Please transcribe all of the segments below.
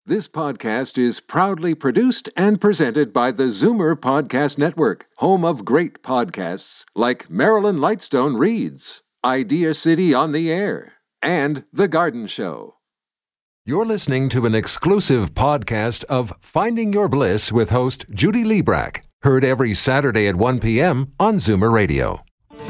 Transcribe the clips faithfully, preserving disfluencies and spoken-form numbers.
This podcast is proudly produced and presented by the Zoomer Podcast Network, home of great podcasts like Marilyn Lightstone Reads, Idea City on the Air, and The Garden Show. You're listening to an exclusive podcast of Finding Your Bliss with host Judy Liebrack, heard every Saturday at one p.m. on Zoomer Radio.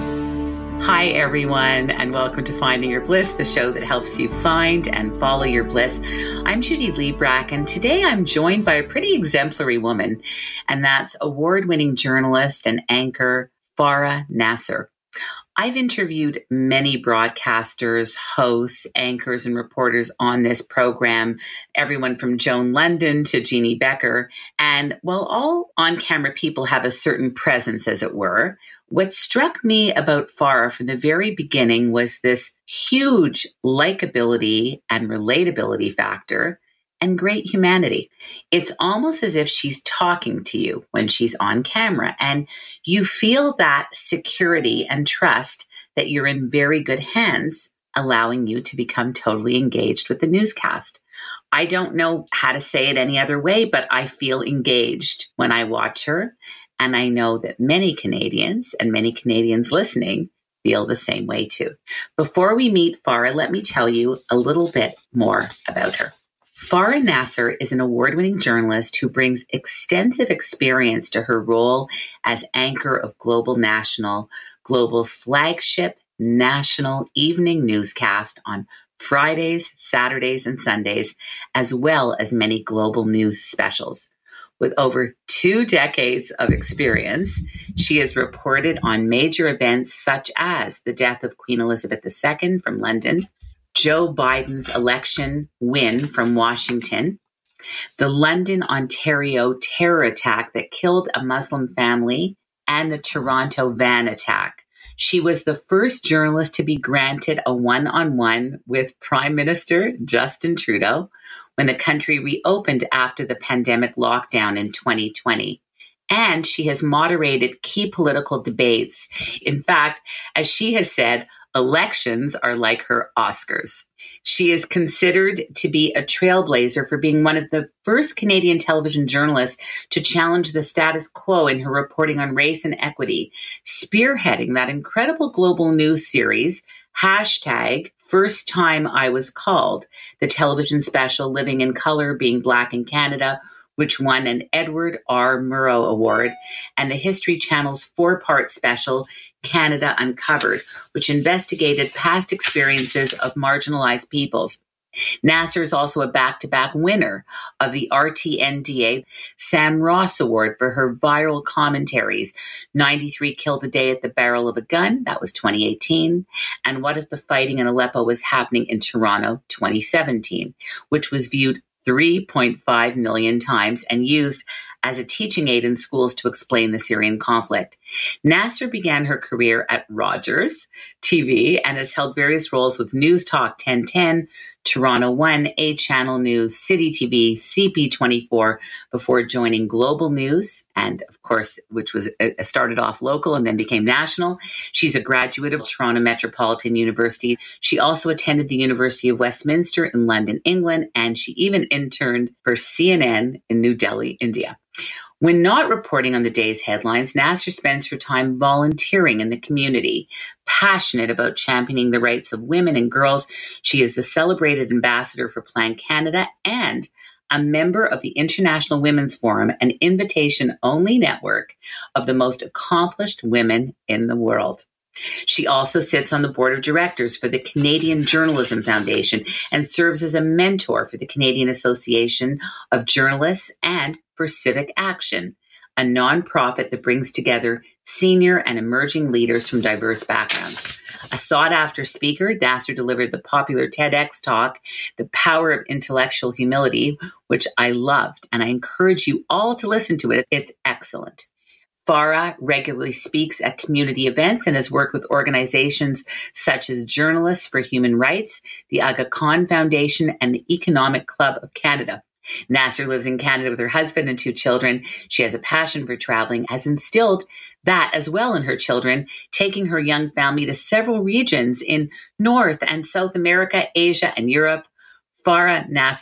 Hi, everyone, and welcome to Finding Your Bliss, the show that helps you find and follow your bliss. I'm Judy Liebrack, and today I'm joined by a pretty exemplary woman, and that's award-winning journalist and anchor Farah Nasser. I've interviewed many broadcasters, hosts, anchors, and reporters on this program, everyone from Joan London to Jeannie Becker. And while all on-camera people have a certain presence, as it were, what struck me about Farah from the very beginning was this huge likability and relatability factor and great humanity. It's almost as if she's talking to you when she's on camera, and you feel that security and trust that you're in very good hands, allowing you to become totally engaged with the newscast. I don't know how to say it any other way, but I feel engaged when I watch her, and I know that many Canadians and many Canadians listening feel the same way too. Before we meet Farah, let me tell you a little bit more about her. Farah Nasser is an award-winning journalist who brings extensive experience to her role as anchor of Global National, Global's flagship national evening newscast on Fridays, Saturdays, and Sundays, as well as many global news specials. With over two decades of experience, she has reported on major events such as the death of Queen Elizabeth the Second from London, Joe Biden's election win from Washington, the London, Ontario terror attack that killed a Muslim family, and the Toronto van attack. She was the first journalist to be granted a one-on-one with Prime Minister Justin Trudeau when the country reopened after the pandemic lockdown in twenty twenty. And she has moderated key political debates. In fact, as she has said, elections are like her Oscars. She is considered to be a trailblazer for being one of the first Canadian television journalists to challenge the status quo in her reporting on race and equity, spearheading that incredible global news series, hashtag First Time I Was Called, the television special Living in Color, Being Black in Canada, which won an Edward R. Murrow Award, and the History Channel's four-part special, Canada Uncovered, which investigated past experiences of marginalized peoples. Nasser is also a back-to-back winner of the R T N D A Sam Ross Award for her viral commentaries, ninety-three Killed a Day at the Barrel of a Gun, that was twenty eighteen, and What If the Fighting in Aleppo Was Happening in Toronto, twenty seventeen, which was viewed three point five million times and used as a teaching aid in schools to explain the Syrian conflict. Nasser began her career at Rogers T V and has held various roles with News Talk ten ten, Toronto One, A Channel News, City T V, C P twenty-four, before joining Global News, and of course, which was uh, started off local and then became national. She's a graduate of Toronto Metropolitan University. She also attended the University of Westminster in London, England, and she even interned for C N N in New Delhi, India. When not reporting on the day's headlines, Nasser spends her time volunteering in the community. Passionate about championing the rights of women and girls, she is the celebrated ambassador for Planned Canada and a member of the International Women's Forum, an invitation-only network of the most accomplished women in the world. She also sits on the board of directors for the Canadian Journalism Foundation and serves as a mentor for the Canadian Association of Journalists and for Civic Action, a nonprofit that brings together senior and emerging leaders from diverse backgrounds. A sought-after speaker, Nasser delivered the popular TEDx talk, The Power of Intellectual Humility, which I loved, and I encourage you all to listen to it. It's excellent. Farah regularly speaks at community events and has worked with organizations such as Journalists for Human Rights, the Aga Khan Foundation, and the Economic Club of Canada. Nasser lives in Canada with her husband and two children. She has a passion for traveling, has instilled that as well in her children, taking her young family to several regions in North and South America, Asia, and Europe. Farah Nasser,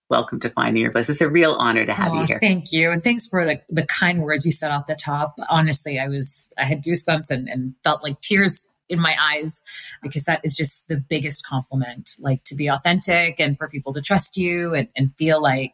welcome to Finding Your Bliss. It's a real honor to have oh, you here. Thank you. And thanks for the, the kind words you said off the top. Honestly, I was, I had goosebumps and, and felt like tears in my eyes, because that is just the biggest compliment, like to be authentic and for people to trust you and, and feel like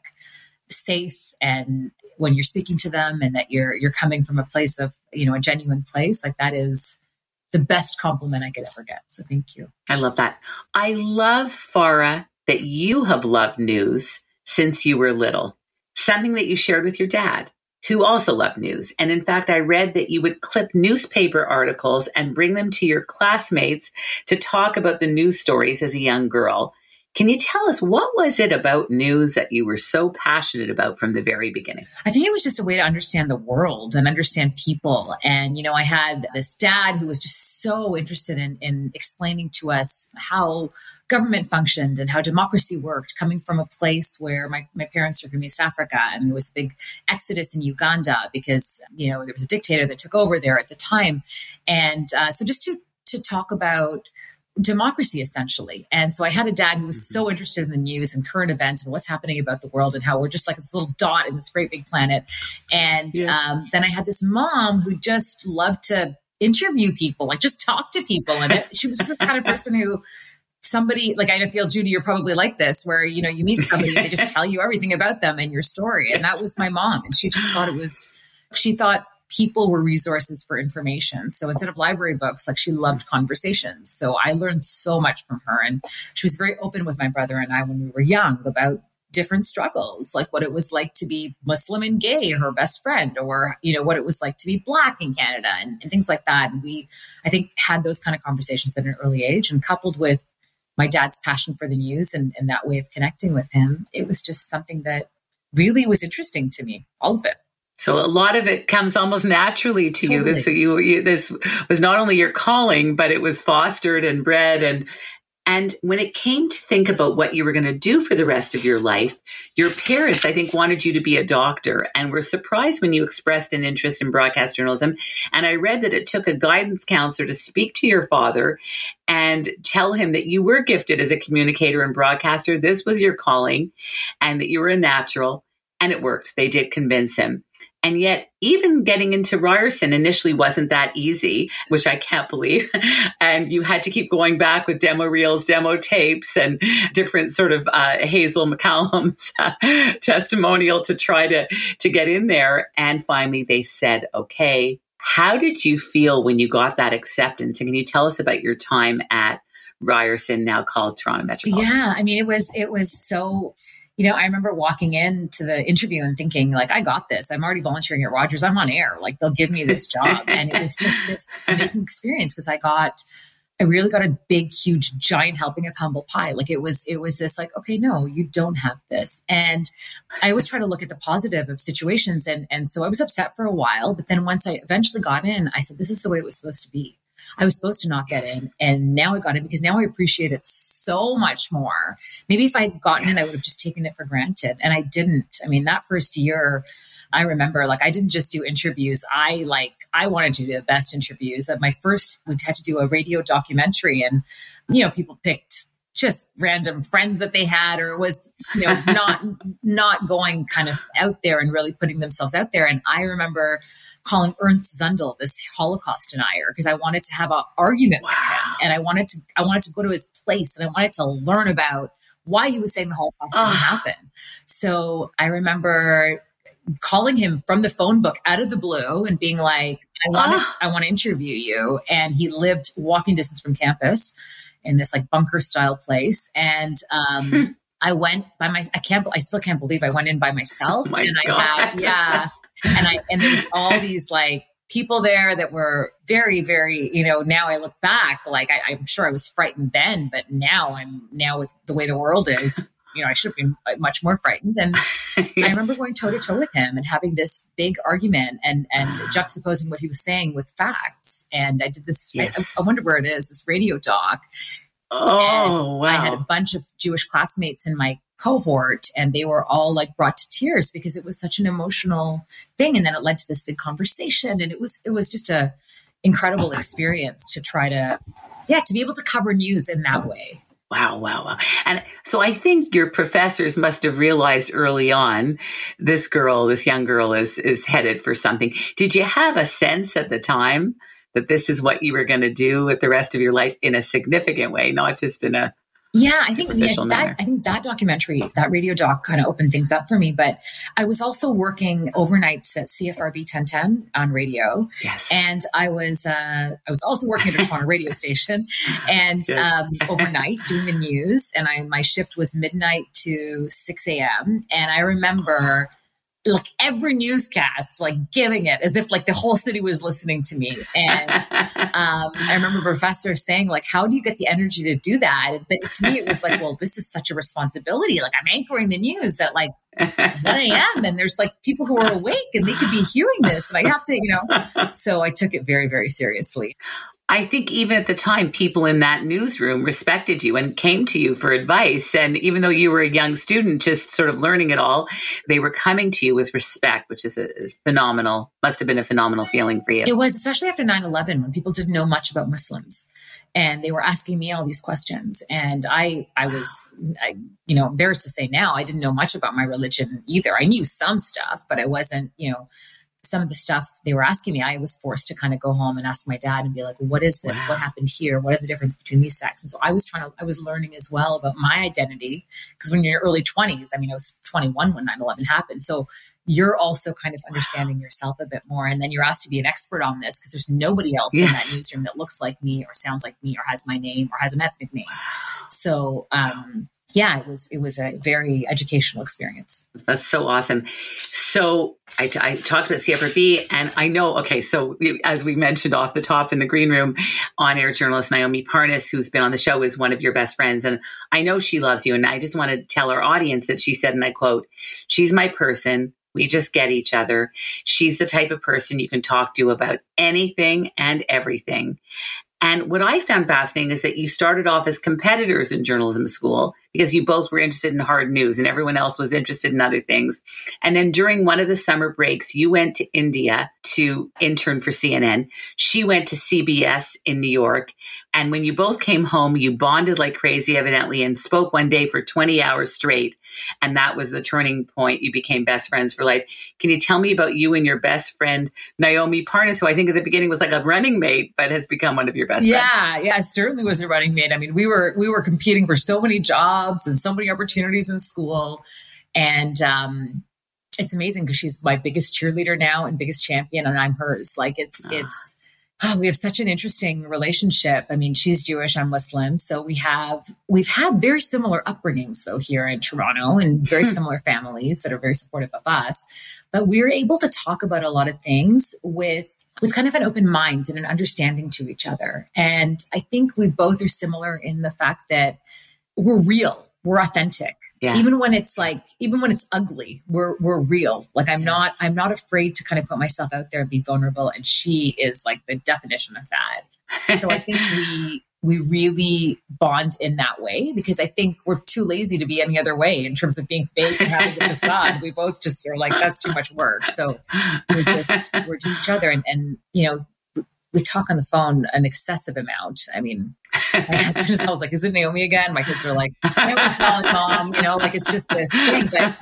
safe. And when you're speaking to them and that you're, you're coming from a place of, you know, a genuine place, like that is the best compliment I could ever get. So thank you. I love that. I love, Farah, that you have loved news since you were little, something that you shared with your dad, who also loved news. And in fact, I read that you would clip newspaper articles and bring them to your classmates to talk about the news stories as a young girl. Can you tell us, what was it about news that you were so passionate about from the very beginning? I think it was just a way to understand the world and understand people. And, you know, I had this dad who was just so interested in, in explaining to us how government functioned and how democracy worked, coming from a place where my, my parents are from East Africa, and there was a big exodus in Uganda because, you know, there was a dictator that took over there at the time. And uh, so just to to talk about democracy, essentially. And so I had a dad who was so interested in the news and current events and what's happening about the world and how we're just like this little dot in this great big planet. And yeah. um, then I had this mom who just loved to interview people, like just talk to people. And it, she was just this kind of person who somebody, like I feel, Judy, you're probably like this, where, you know, you meet somebody, they just tell you everything about them and your story. And that was my mom. And she just thought it was, she thought people were resources for information. So instead of library books, like she loved conversations. So I learned so much from her. And she was very open with my brother and I when we were young about different struggles, like what it was like to be Muslim and gay, her best friend, or, you know, what it was like to be Black in Canada and, and things like that. And we, I think, had those kind of conversations at an early age, and coupled with my dad's passion for the news and, and that way of connecting with him, it was just something that really was interesting to me, all of it. So a lot of it comes almost naturally to you. Totally. This, you, you, this was not only your calling, but it was fostered and bred. And, and when it came to think about what you were going to do for the rest of your life, your parents, I think, wanted you to be a doctor and were surprised when you expressed an interest in broadcast journalism. And I read that it took a guidance counselor to speak to your father and tell him that you were gifted as a communicator and broadcaster. This was your calling and that you were a natural. And it worked. They did convince him. And yet, even getting into Ryerson initially wasn't that easy, which I can't believe. And you had to keep going back with demo reels, demo tapes, and different sort of uh, Hazel McCallum's uh, testimonial to try to, to get in there. And finally, they said, okay. How did you feel when you got that acceptance? And can you tell us about your time at Ryerson, now called Toronto Metropolitan? Yeah, I mean, it was it was so... You know, I remember walking into the interview and thinking, like, I got this. I'm already volunteering at Rogers. I'm on air. Like, they'll give me this job. And it was just this amazing experience because I got, I really got a big, huge, giant helping of humble pie. Like, it was, it was this like, okay, no, you don't have this. And I always try to look at the positive of situations. And, and so I was upset for a while. But then once I eventually got in, I said, this is the way it was supposed to be. I was supposed to not get in, and now I got in because now I appreciate it so much more. Maybe if I'd gotten yes. in, I would have just taken it for granted, and I didn't. I mean, that first year, I remember, like, I didn't just do interviews. I like, I wanted to do the best interviews. At my first, we had to do a radio documentary, and, you know, people picked just random friends that they had, or was, you know, not, not going kind of out there and really putting themselves out there. And I remember calling Ernst Zundel, this Holocaust denier, because I wanted to have an argument wow. with him. And I wanted to, I wanted to go to his place and I wanted to learn about why he was saying the Holocaust didn't uh. happen. So I remember calling him from the phone book out of the blue and being like, I want to, uh. I want to interview you. And he lived walking distance from campus in this like bunker style place. And um, hmm. I went by my, I can't, I still can't believe I went in by myself. Oh my and I God. had, yeah. And I, and there was all these like people there that were very, very, you know, now I look back, like I, I'm sure I was frightened then, but now I'm now with the way the world is, you know, I should have been much more frightened. And yes. I remember going toe to toe with him and having this big argument and, and juxtaposing what he was saying with facts. And I did this, yes. I, I wonder where it is, this radio doc. Oh, and wow. I had a bunch of Jewish classmates in my cohort and they were all like brought to tears because it was such an emotional thing. And then it led to this big conversation. And it was, it was just a incredible experience to try to, yeah, to be able to cover news in that way. Wow, wow, wow. And so I think your professors must have realized early on, this girl, this young girl is, is headed for something. Did you have a sense at the time that this is what you were going to do with the rest of your life in a significant way, not just in a Yeah, I think yeah, manner? that I think that documentary, that radio doc kind of opened things up for me. But I was also working overnights at C F R B ten ten on radio. Yes. And I was uh, I was also working at a Toronto radio station and um, overnight doing the news. And I my shift was midnight to six a.m. And I remember like every newscast, like giving it as if like the whole city was listening to me. And um, I remember a professor saying like, how do you get the energy to do that? But to me, it was like, well, this is such a responsibility. Like I'm anchoring the news at like one a.m. and there's like people who are awake and they could be hearing this. And I have to, you know, so I took it very, very seriously. I think even at the time, people in that newsroom respected you and came to you for advice. And even though you were a young student, just sort of learning it all, they were coming to you with respect, which is a phenomenal, must have been a phenomenal feeling for you. It was, especially after nine eleven, when people didn't know much about Muslims. And they were asking me all these questions. And I, I was, I, you know, embarrassed to say now, I didn't know much about my religion either. I knew some stuff, but I wasn't, you know, some of the stuff they were asking me, I was forced to kind of go home and ask my dad and be like, what is this? Wow. What happened here? What are the differences between these sects? And so I was trying to, I was learning as well about my identity. Because when you're in your early twenties, I mean, I was twenty-one when nine eleven happened. So you're also kind of understanding yourself a bit more. And then you're asked to be an expert on this because there's nobody else yes. in that newsroom that looks like me or sounds like me or has my name or has an ethnic name. So, um, yeah, it was it was a very educational experience. That's so awesome. So I, I talked about C F R B, and I know, okay, so we, as we mentioned off the top in the green room, on-air journalist Naomi Parnas, who's been on the show, is one of your best friends. And I know she loves you. And I just want to tell our audience that she said, and I quote, she's my person. We just get each other. She's the type of person you can talk to about anything and everything. And what I found fascinating is that you started off as competitors in journalism school because you both were interested in hard news and everyone else was interested in other things. And then during one of the summer breaks, you went to India to intern for C N N. She went to C B S in New York. And when you both came home, you bonded like crazy, evidently, and spoke one day for twenty hours straight. And that was the turning point. You became best friends for life. Can you tell me about you and your best friend, Naomi Parnas, who I think at the beginning was like a running mate, but has become one of your best yeah, friends? Yeah, yeah, certainly was a running mate. I mean, we were we were competing for so many jobs and so many opportunities in school. And um, it's amazing because she's my biggest cheerleader now and biggest champion, and I'm hers. Like it's ah. it's. Oh, we have such an interesting relationship. I mean, she's Jewish, I'm Muslim. So we have, we've had very similar upbringings though here in Toronto and very similar families that are very supportive of us. But we're able to talk about a lot of things with, with kind of an open mind and an understanding to each other. And I think we both are similar in the fact that we're real. We're authentic. Yeah. Even when it's like, even when it's ugly, we're, we're real. Like I'm not, I'm not afraid to kind of put myself out there and be vulnerable. And she is like the definition of that. So I think we, we really bond in that way because I think we're too lazy to be any other way in terms of being fake and having a facade. We both just are like, that's too much work. So we're just, we're just each other. And, and, you know, we talk on the phone an excessive amount. I mean, my husband I was like, is it Naomi again? My kids are like, I was calling mom, you know, like it's just this thing. But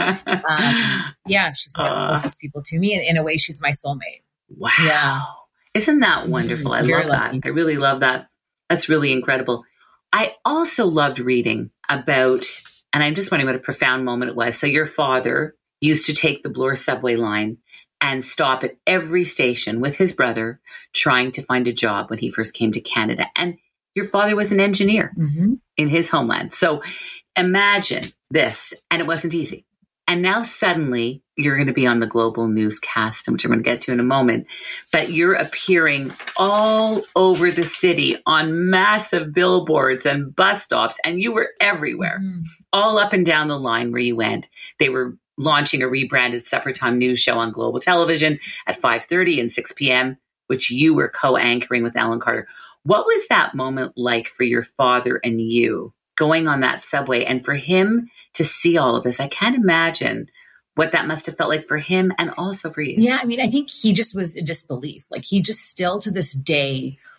um, yeah, she's one of the closest people to me. And in a way, she's my soulmate. Wow. Yeah. Isn't that wonderful? I Very love lucky. that. I really love that. That's really incredible. I also loved reading about, and I'm just wondering what a profound moment it was. So your father used to take the Bloor subway line and stop at every station with his brother trying to find a job when he first came to Canada. And your father was an engineer mm-hmm. in his homeland. So imagine this, and it wasn't easy. And now suddenly you're going to be on the global newscast, which I'm going to get to in a moment, but you're appearing all over the city on massive billboards and bus stops, and you were everywhere, mm-hmm. all up and down the line where you went. They were launching a rebranded Supper Time news show on Global Television at five thirty and six p.m., which you were co-anchoring with Alan Carter. What was that moment like for your father and you going on that subway and for him to see all of this? I can't imagine what that must have felt like for him and also for you. Yeah, I mean, I think he just was in disbelief. Like he just still to this day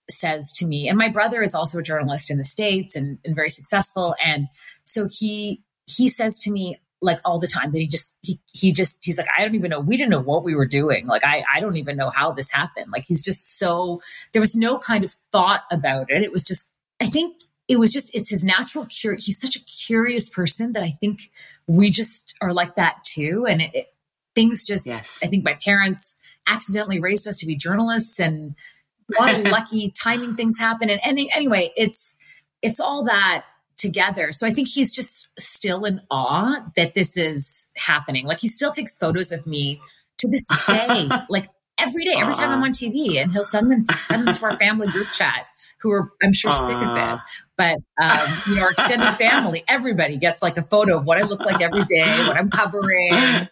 says to me, and my brother is also a journalist in the States and, and very successful. And so he, he says to me like all the time that he just, he, he just, he's like, I don't even know. We didn't know what we were doing. Like, I, I don't even know how this happened. Like, he's just so, there was no kind of thought about it. It was just, I think it was just, it's his natural cure. He's such a curious person that I think we just are like that too. And it, it things just, yes. I think my parents accidentally raised us to be journalists, and a lot of lucky timing things happen. And, and anyway, it's, it's all that together. So I think he's just still in awe that this is happening. Like, he still takes photos of me to this day, like every day, every time I'm on T V, and he'll send them, send them to our family group chat, who are, I'm sure, Aww. sick of it. But, um, you know, our extended family, everybody gets like a photo of what I look like every day, what I'm covering.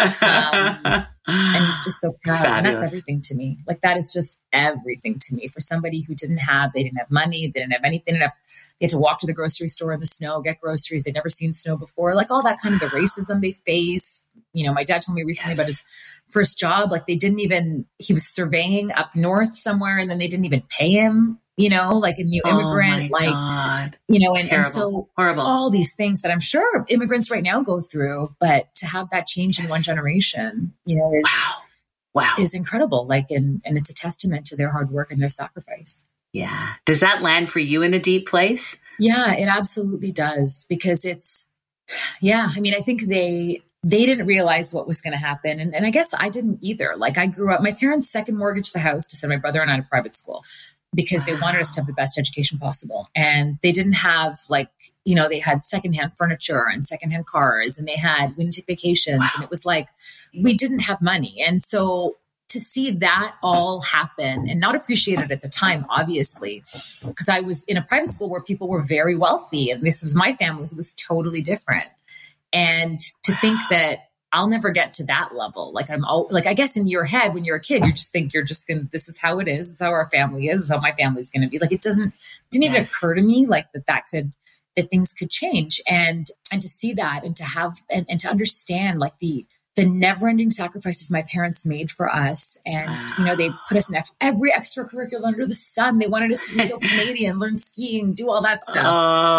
Um, and he's just so proud. And that's everything to me. Like, that is just everything to me. For somebody who didn't have, they didn't have money, they didn't have anything, they didn't have, they had to walk to the grocery store in the snow, get groceries. They'd never seen snow before. Like, all that kind of the racism they faced. You know, my dad told me recently yes. about his first job. Like, they didn't even, he was surveying up north somewhere, and then they didn't even pay him. You know, like a new immigrant, oh like, God. you know, and, Terrible. and so Horrible. all these things that I'm sure immigrants right now go through, but to have that change yes. in one generation, you know, is, wow. Wow. is incredible. Like, and, and it's a testament to their hard work and their sacrifice. Yeah. Does that land for you in a deep place? Yeah, it absolutely does, because it's, yeah, I mean, I think they, they didn't realize what was going to happen. And, and I guess I didn't either. Like, I grew up, my parents second mortgaged the house to send my brother and I to private school, because they wanted us to have the best education possible. And they didn't have, like, you know, they had secondhand furniture and secondhand cars, and they had, we didn't take vacations. Wow. And it was like, we didn't have money. And so to see that all happen and not appreciate it at the time, obviously, because I was in a private school where people were very wealthy, and this was my family who was totally different. And to think that I'll never get to that level. Like, I'm all, like, I guess in your head, when you're a kid, you just think you're just going to, this is how it is. It's how our family is. It's how my family's going to be. Like, it doesn't, didn't even yes. occur to me like that, that could, that things could change. And, and to see that, and to have, and, and to understand like the, the never ending sacrifices my parents made for us. And, wow. you know, they put us in ex- every extracurricular under the sun. They wanted us to be so Canadian, learn skiing, do all that stuff.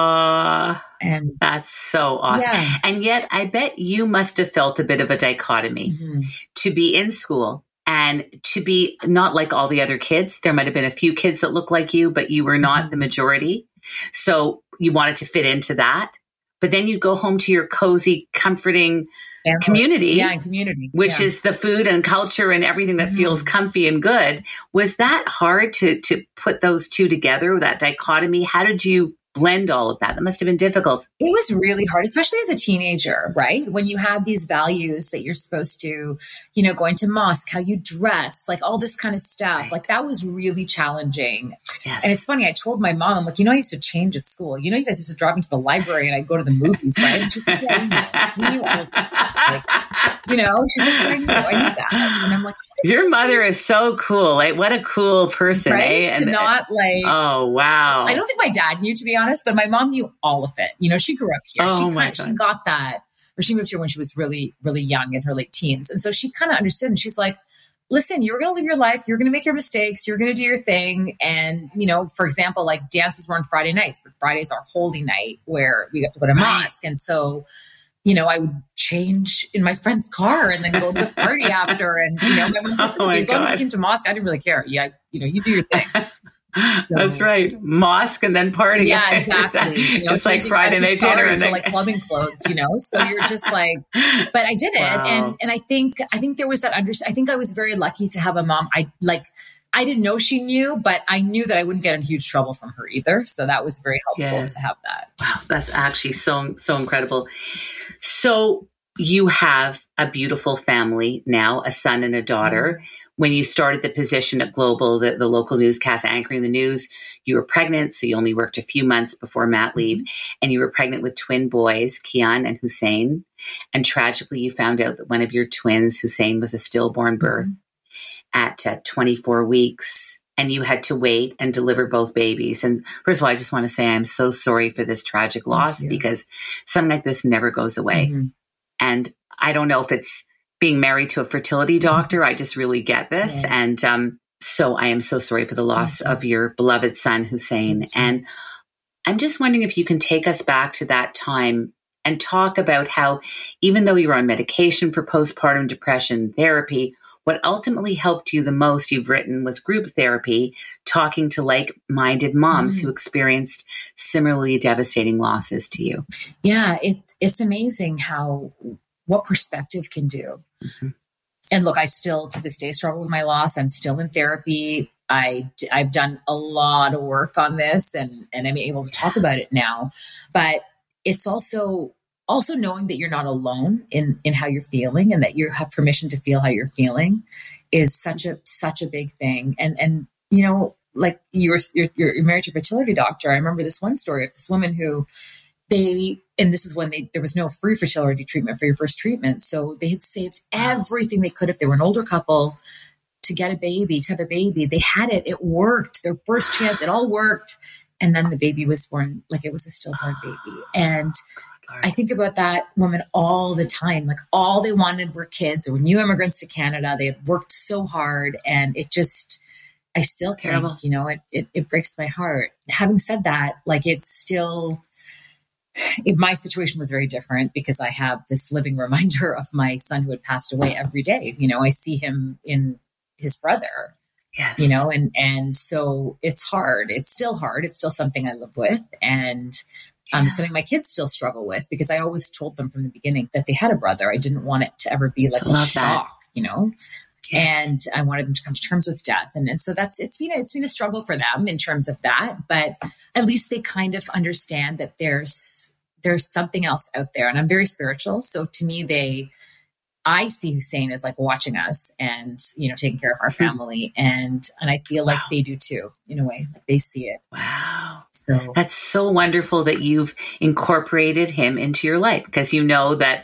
Uh, and that's so awesome. Yeah. And yet I bet you must have felt a bit of a dichotomy mm-hmm. to be in school and to be not like all the other kids. There might've been a few kids that looked like you, but you were not mm-hmm. the majority. So you wanted to fit into that, but then you'd go home to your cozy, comforting Family. community, yeah, and community, which yeah. is the food and culture and everything that mm-hmm. feels comfy and good. Was that hard to to put those two together, that dichotomy? How did you blend all of that? That must have been difficult. It was really hard, especially as a teenager, right? When you have these values that you're supposed to, you know, going to mosque, how you dress, like all this kind of stuff. Right. Like, that was really challenging. Yes. And it's funny, I told my mom, like, you know, I used to change at school. You know, you guys used to drive me to the library and I'd go to the movies, right? And she's like, yeah, we knew. We knew all this stuff. Like, you know, she's like, I knew, I knew that. And I'm like, your mother is so cool. Like, what a cool person, right? eh? To and, not like, oh, wow. I don't think my dad knew, to be honest, but my mom knew all of it. You know, she grew up here. Oh, she kind of, she got that, or she moved here when she was really, really young, in her late teens. And so she kind of understood. And she's like, listen, you're going to live your life. You're going to make your mistakes. You're going to do your thing. And, you know, for example, like dances were on Friday nights, but Friday's our holy night where we have to go to right. mosque. And so, you know, I would change in my friend's car and then go to the party after. And, you know, my mom's like, oh as long as you came to mosque, I didn't really care. Yeah, you know, you do your thing. So, that's right. Mosque and then party. Yeah, exactly. You know, it's like Friday night dinner and then like clubbing clothes, you know? So you're just like, but I did it. Wow. And, and I think, I think there was that under, I think I was very lucky to have a mom. I like, I didn't know she knew, but I knew that I wouldn't get in huge trouble from her either. So that was very helpful yeah. to have that. Wow. That's actually so, so incredible. So you have a beautiful family now, a son and a daughter. Mm-hmm. When you started the position at Global, the, the local newscast anchoring the news, you were pregnant. So you only worked a few months before mat leave, and you were pregnant with twin boys, Kian and Hussein. And tragically, you found out that one of your twins, Hussein, was a stillborn birth mm-hmm. at uh, twenty-four weeks. And you had to wait and deliver both babies. And first of all, I just want to say I'm so sorry for this tragic loss, because something like this never goes away. Mm-hmm. And I don't know if it's being married to a fertility doctor. I just really get this. Yeah. And um, so, I am so sorry for the loss of your beloved son, Hussein. And I'm just wondering if you can take us back to that time and talk about how, even though you were on medication for postpartum depression therapy, what ultimately helped you the most, you've written, was group therapy, talking to like-minded moms mm. who experienced similarly devastating losses to you. Yeah, it's it's amazing how what perspective can do. Mm-hmm. And look, I still to this day struggle with my loss. I'm still in therapy. I I've done a lot of work on this, and and I'm able to talk about it now. But it's also Also knowing that you're not alone in, in how you're feeling, and that you have permission to feel how you're feeling is such a, such a big thing. And, and, you know, like you're, you're, you're married to a fertility doctor. I remember this one story of this woman who they, and this is when they, there was no free fertility treatment for your first treatment. So they had saved everything they could if they were an older couple to get a baby, to have a baby. They had it. It worked. Their first chance, it all worked. And then the baby was born, like it was a stillborn baby. And I think about that woman all the time. Like all they wanted were kids. They were new immigrants to Canada. They had worked so hard, and it just, I still Terrible. think, you know, it, it, it breaks my heart. Having said that, like it's still, it, my situation was very different because I have this living reminder of my son who had passed away every day. You know, I see him in his brother, yes. you know, and, and so it's hard. It's still hard. It's still something I live with. And Um, yeah. something my kids still struggle with, because I always told them from the beginning that they had a brother. I didn't want it to ever be like a shock, that. you know, yes. and I wanted them to come to terms with death. And, and so that's, it's been, a, it's been a struggle for them in terms of that, but at least they kind of understand that there's, there's something else out there. And I'm very spiritual. So to me, they, I see Hussein as like watching us and, you know, taking care of our family. And, and I feel like wow. they do too, in a way, like they see it. Wow. So that's so wonderful that you've incorporated him into your life, because you know that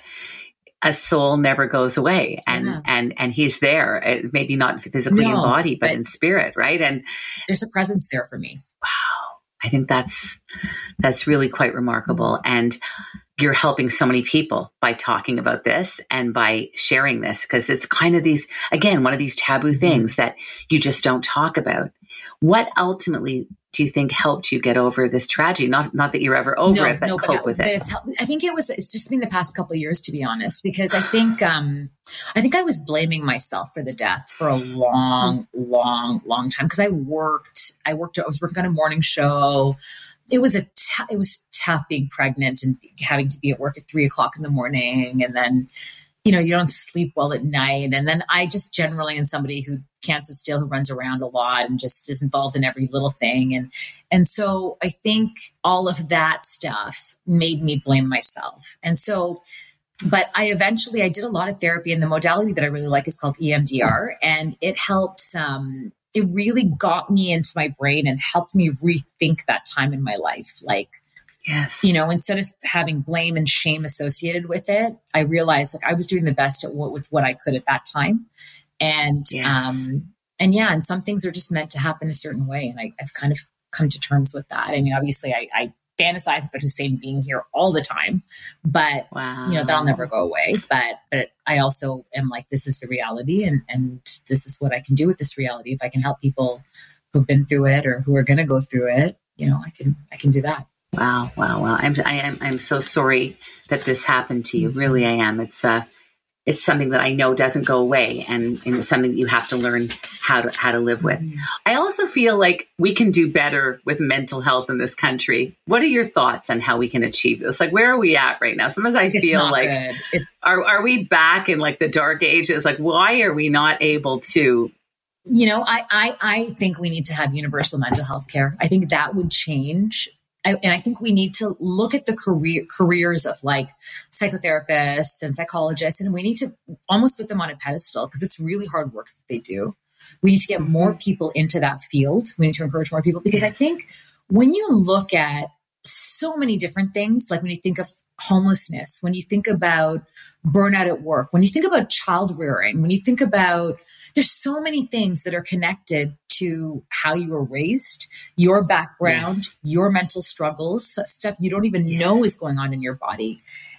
a soul never goes away, and, yeah. and, and he's there, maybe not physically no, in body, but, but in spirit. Right. And there's a presence there for me. Wow. I think that's, that's really quite remarkable. And you're helping so many people by talking about this and by sharing this, because it's kind of these, again, one of these taboo things that you just don't talk about. What ultimately do you think helped you get over this tragedy? Not not that you're ever over no, it, but no, cope but with it. I think it was, it's just been the past couple of years, to be honest, because I think, um, I think I was blaming myself for the death for a long, long, long time. Cause I worked, I worked, I was working on a morning show. It was a, t- it was tough being pregnant and having to be at work at three o'clock in the morning. And then, you know, you don't sleep well at night. And then I just generally am somebody who can't sit still, who runs around a lot and just is involved in every little thing. And, and so I think all of that stuff made me blame myself. And so, but I eventually, I did a lot of therapy, and the modality that I really like is called E M D R. And it helps, um, it really got me into my brain and helped me rethink that time in my life. Like, yes, you know, instead of having blame and shame associated with it, I realized like I was doing the best at what, with what I could at that time. And, yes. um, and yeah, and some things are just meant to happen a certain way. And I, I've kind of come to terms with that. I mean, obviously I, I fantasize about Hussein being here all the time, but wow. you know, that'll never go away. But, but I also am like, this is the reality, and, and this is what I can do with this reality. If I can help people who've been through it or who are going to go through it, you know, I can, I can do that. Wow. Wow. Wow. I'm, I am, I'm so sorry that this happened to you. Mm-hmm. Really, I am. It's, uh, it's something that I know doesn't go away, and, and it's something you have to learn how to, how to live with. Mm-hmm. I also feel like we can do better with mental health in this country. What are your thoughts on how we can achieve this? Like, where are we at right now? Sometimes I it's feel like, are, are we back in like the dark ages? Like, why are we not able to? You know, I, I, I think we need to have universal mental health care. I think that would change. I, and I think we need to look at the career careers of like psychotherapists and psychologists, and we need to almost put them on a pedestal, because it's really hard work that they do. We need to get more people into that field. We need to encourage more people, because yes. I think when you look at so many different things, like when you think of homelessness, when you think about burnout at work, when you think about child rearing, when you think about, there's so many things that are connected to how you were raised, your background, yes. your mental struggles, stuff you don't even yes. know is going on in your body.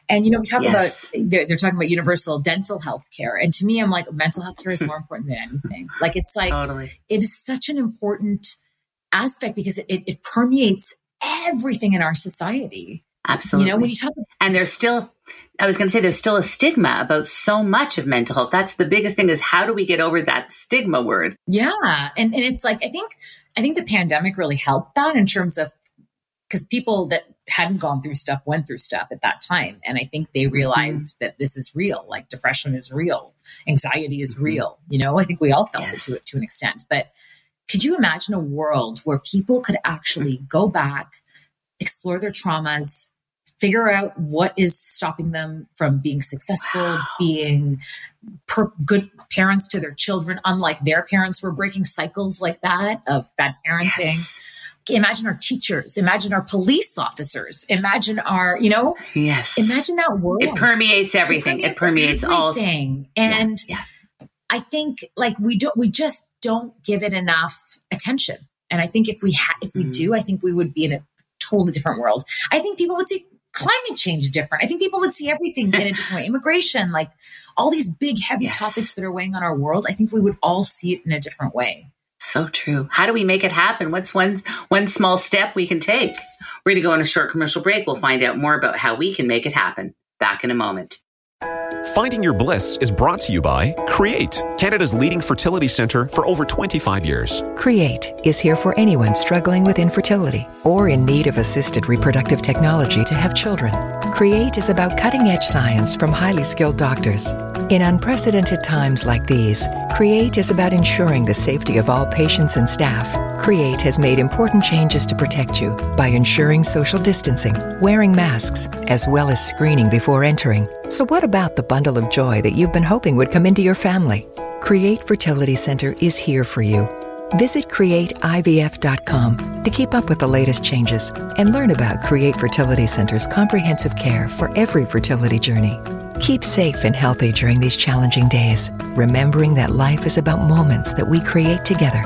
And, you know, we talk Yes. about, they're, they're talking about universal dental health care. And to me, I'm like, mental health care is more important than anything. Like, it's like, Totally. it is such an important aspect because it, it, it permeates everything in our society. Absolutely. You know, when you talk about, and there's still, I was going to say, there's still a stigma about so much of mental health. That's the biggest thing, is how do we get over that stigma word? yeah. And, and it's like, I think, I think the pandemic really helped that in terms of, because people that hadn't gone through stuff went through stuff at that time. And I think they realized mm-hmm. that this is real, like depression is real, anxiety is mm-hmm. real. You know, I think we all felt yes. it to, to an extent. But could you imagine a world where people could actually go back, explore their traumas, figure out what is stopping them from being successful, wow. being per- good parents to their children, unlike their parents were breaking cycles like that of bad parenting. Yes. Imagine our teachers, imagine our police officers, imagine our, you know, yes. imagine that world. It permeates everything. It permeates, it permeates everything. all. And yeah. Yeah. I think like we don't, we just don't give it enough attention. And I think if we had, if we mm. do, I think we would be in a totally different world. I think people would see climate change different. I think people would see everything in a different way. Immigration, like all these big, heavy yes. topics that are weighing on our world. I think we would all see it in a different way. So true. How do we make it happen? What's one one small step we can take? We're going to go on a short commercial break. We'll find out more about how we can make it happen. Back in a moment. Finding Your Bliss is brought to you by Create, Canada's leading fertility centre for over twenty-five years. Create is here for anyone struggling with infertility or in need of assisted reproductive technology to have children. Create is about cutting-edge science from highly skilled doctors. In unprecedented times like these, Create is about ensuring the safety of all patients and staff. Create has made important changes to protect you by ensuring social distancing, wearing masks, as well as screening before entering. So what about the bundle of joy that you've been hoping would come into your family? Create Fertility Center is here for you. Visit create I V F dot com to keep up with the latest changes and learn about Create Fertility Center's comprehensive care for every fertility journey. Keep safe and healthy during these challenging days, remembering that life is about moments that we create together.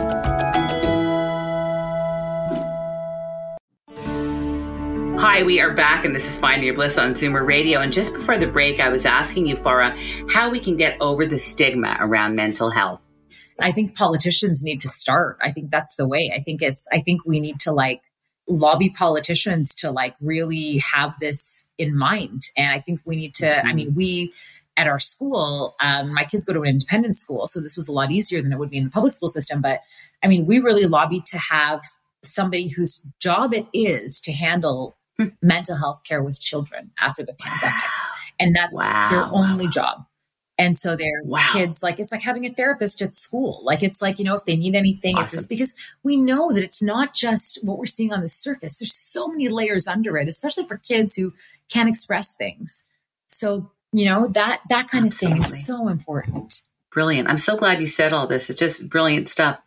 Hi, we are back, and this is Finding Your Bliss on Zoomer Radio. And just before the break, I was asking you, Farah, how we can get over the stigma around mental health. I think politicians need to start. I think that's the way. I think it's, I think we need to like lobby politicians to like really have this in mind. And I think we need to, mm-hmm. I mean, we at our school, um, my kids go to an independent school, so this was a lot easier than it would be in the public school system. But I mean, we really lobbied to have somebody whose job it is to handle mm-hmm. mental health care with children after the pandemic. And that's wow. their only job. And so their wow. kids, like, it's like having a therapist at school. Like, it's like, you know, if they need anything, awesome. if there's, because we know that it's not just what we're seeing on the surface. There's so many layers under it, especially for kids who can't express things. So, you know, that, that kind Absolutely. Of thing is so important. Brilliant. I'm so glad you said all this. It's just brilliant stuff.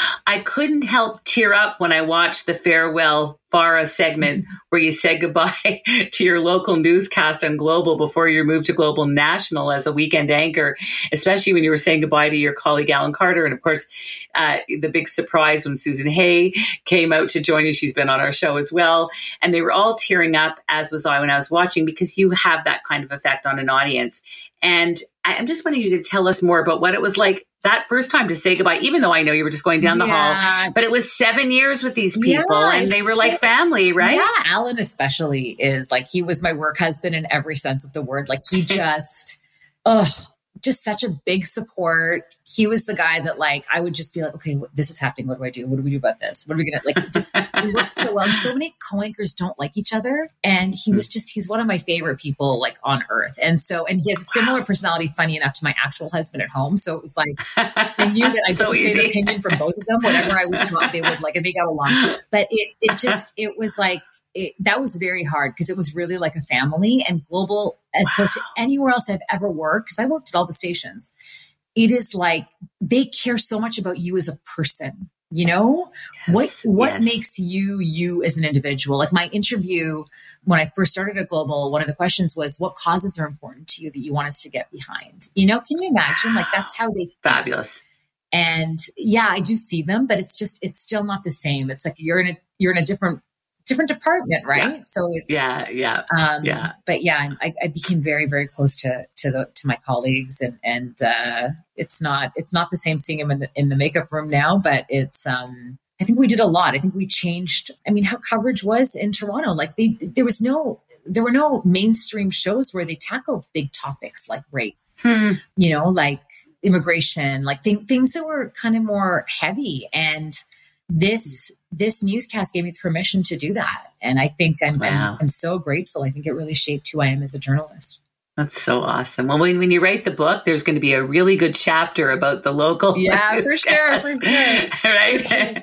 I couldn't help tear up when I watched the Farewell Farah segment where you said goodbye to your local newscast on Global before you moved to Global National as a weekend anchor, especially when you were saying goodbye to your colleague Alan Carter. And of course, uh, the big surprise when Susan Hay came out to join you. She's been on our show as well. And they were all tearing up, as was I when I was watching, because you have that kind of effect on an audience. And I'm just wanting you to tell us more about what it was like that first time to say goodbye, even though I know you were just going down the yeah. hall, but it was seven years with these people yes. and they were like family, right? Yeah. Alan especially is like, he was my work husband in every sense of the word. Like he just, oh, just such a big support. He was the guy that like, I would just be like, okay, this is happening. What do I do? What do we do about this? What are we going to like, just, we worked so well. And so many co-anchors don't like each other. And he was just, he's one of my favorite people like on earth. And so, and he has a similar personality, funny enough, to my actual husband at home. So it was like, I knew that I so didn't easy. say the opinion from both of them, whatever I would talk, they would like, and they got along. But it, it just, it was like, it, that was very hard because it was really like a family. And Global, as wow. opposed to anywhere else I've ever worked, because I worked at all the stations, it is like they care so much about you as a person. You know, yes. what what yes. makes you you as an individual? Like my interview when I first started at Global, one of the questions was, what causes are important to you that you want us to get behind? You know, can you imagine? Like that's how they fabulous. And yeah, I do see them, but it's just it's still not the same. It's like you're in a you're in a different different department, right? Yeah. So it's yeah, yeah, um, yeah. But yeah, I, I became very, very close to to the to my colleagues, and and uh, it's not it's not the same seeing them in the in the makeup room now, but it's. Um, I think we did a lot. I think we changed. I mean, how coverage was in Toronto, like they there was no there were no mainstream shows where they tackled big topics like race, Hmm. you know, like immigration, like th- things that were kind of more heavy. And this this newscast gave me the permission to do that. And I think I'm, Wow. I'm I'm so grateful. I think it really shaped who I am as a journalist. That's so awesome. Well, when, when you write the book, there's going to be a really good chapter about the local. Yeah, for sure, for sure. Right?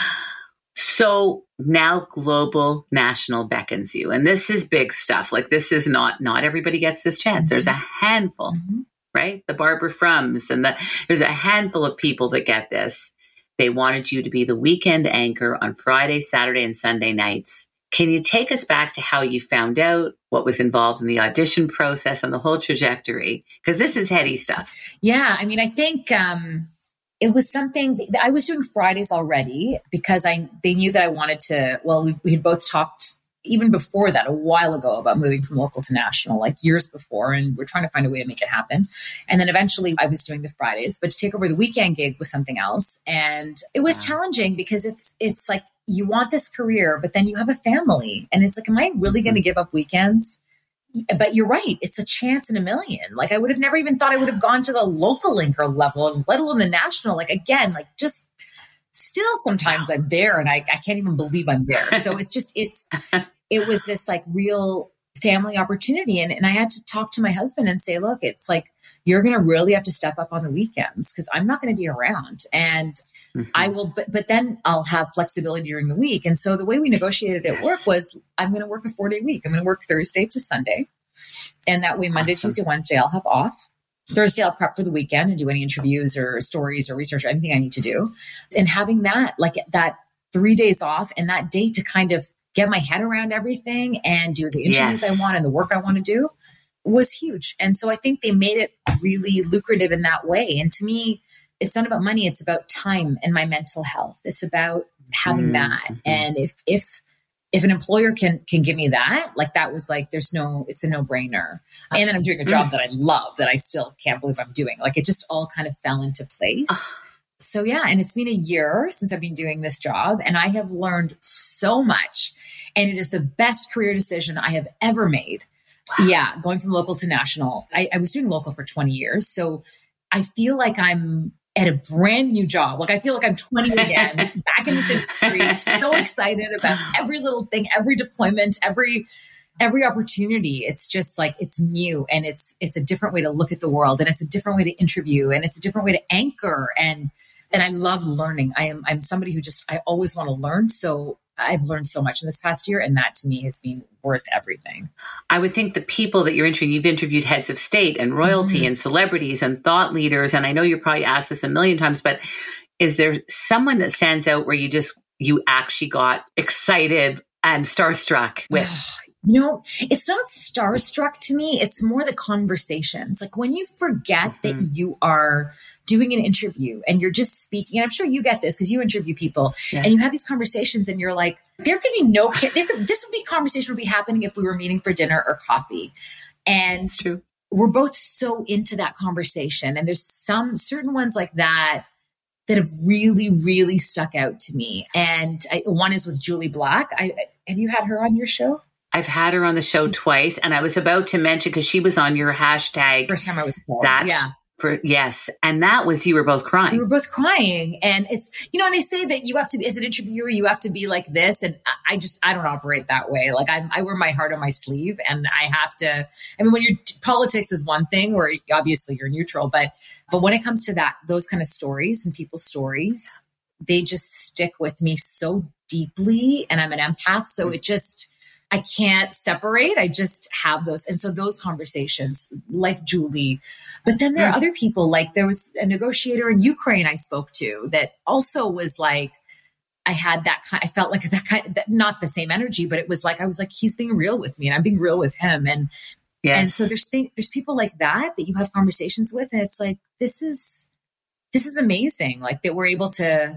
So now global national beckons you. And this is big stuff. Like this is not, not everybody gets this chance. Mm-hmm. There's a handful, mm-hmm. right? The Barbara Frums and the, there's a handful of people that get this. They wanted you to be the weekend anchor on Friday, Saturday, and Sunday nights. Can you take us back to how you found out, what was involved in the audition process and the whole trajectory? Because this is heady stuff. Yeah. I mean, I think um, it was something that I was doing Fridays already because I they knew that I wanted to, well, we, we had both talked even before that a while ago about moving from local to national, like years before. And we're trying to find a way to make it happen. And then eventually I was doing the Fridays, but to take over the weekend gig was something else. And it was wow. challenging because it's, it's like, you want this career, but then you have a family and it's like, am I really going to give up weekends? But you're right. It's a chance in a million. Like I would have never even thought I would have gone to the local anchor level, let alone the national. Like again, like just still sometimes I'm there and I, I can't even believe I'm there. So it's just, it's, it was this like real family opportunity. And, and I had to talk to my husband and say, look, it's like, you're going to really have to step up on the weekends because I'm not going to be around. And mm-hmm. I will, but, but then I'll have flexibility during the week. And so the way we negotiated at work was I'm going to work a four day week. I'm going to work Thursday to Sunday. And that way, Monday, awesome. Tuesday, Wednesday, I'll have off. Thursday, I'll prep for the weekend and do any interviews or stories or research or anything I need to do. And having that, like that three days off and that day to kind of get my head around everything and do the interviews yes. I want and the work I want to do was huge. And so I think they made it really lucrative in that way. And to me, it's not about money. It's about time and my mental health. It's about having mm-hmm. that. And if, if, if an employer can, can give me that, like that was like, there's no, it's a no brainer. And then I'm doing a job that I love that I still can't believe I'm doing. Like it just all kind of fell into place. So yeah. And it's been a year since I've been doing this job and I have learned so much and it is the best career decision I have ever made. Wow. Yeah. Going from local to national. I, I was doing local for twenty years. So I feel like I'm at a brand new job. Like I feel like I'm twenty again, back in this industry, so excited about every little thing, every deployment, every, every opportunity. It's just like, it's new and it's, it's a different way to look at the world and it's a different way to interview and it's a different way to anchor. And, and I love learning. I am, I'm somebody who just, I always want to learn. So I've learned so much in this past year and that to me has been worth everything. I would think the people that you're interviewing, you've interviewed heads of state and royalty mm-hmm. and celebrities and thought leaders. And I know you're probably asked this a million times, but is there someone that stands out where you just, you actually got excited and starstruck with? You know, it's not starstruck to me. It's more the conversations. Like when you forget mm-hmm. that you are doing an interview and you're just speaking, and I'm sure you get this because you interview people yeah. and you have these conversations and you're like, there could be no, there could, this would be conversation would be happening if we were meeting for dinner or coffee. And True. We're both so into that conversation. And there's some certain ones like that that have really, really stuck out to me. And I, one is with Julie Black. I, have you had her on your show? I've had her on the show twice, and I was about to mention because she was on your hashtag. First time I was called. That yeah. For yes, and that was you were both crying. We were both crying, and it's you know, and they say that you have to, as an interviewer, you have to be like this, and I just I don't operate that way. Like I, I wear my heart on my sleeve, and I have to. I mean, when you're politics is one thing, where obviously you're neutral, but but when it comes to that, those kind of stories and people's stories, they just stick with me so deeply, and I'm an empath, so mm-hmm. it just. I can't separate. I just have those. And so those conversations like Julie, but then there are other people, like there was a negotiator in Ukraine I spoke to that also was like, I had that kind, I felt like that kind that, not the same energy, but it was like, I was like, he's being real with me and I'm being real with him. And, yes. and so there's, th- there's people like that, that you have conversations with. And it's like, this is, this is amazing. Like that we're able to,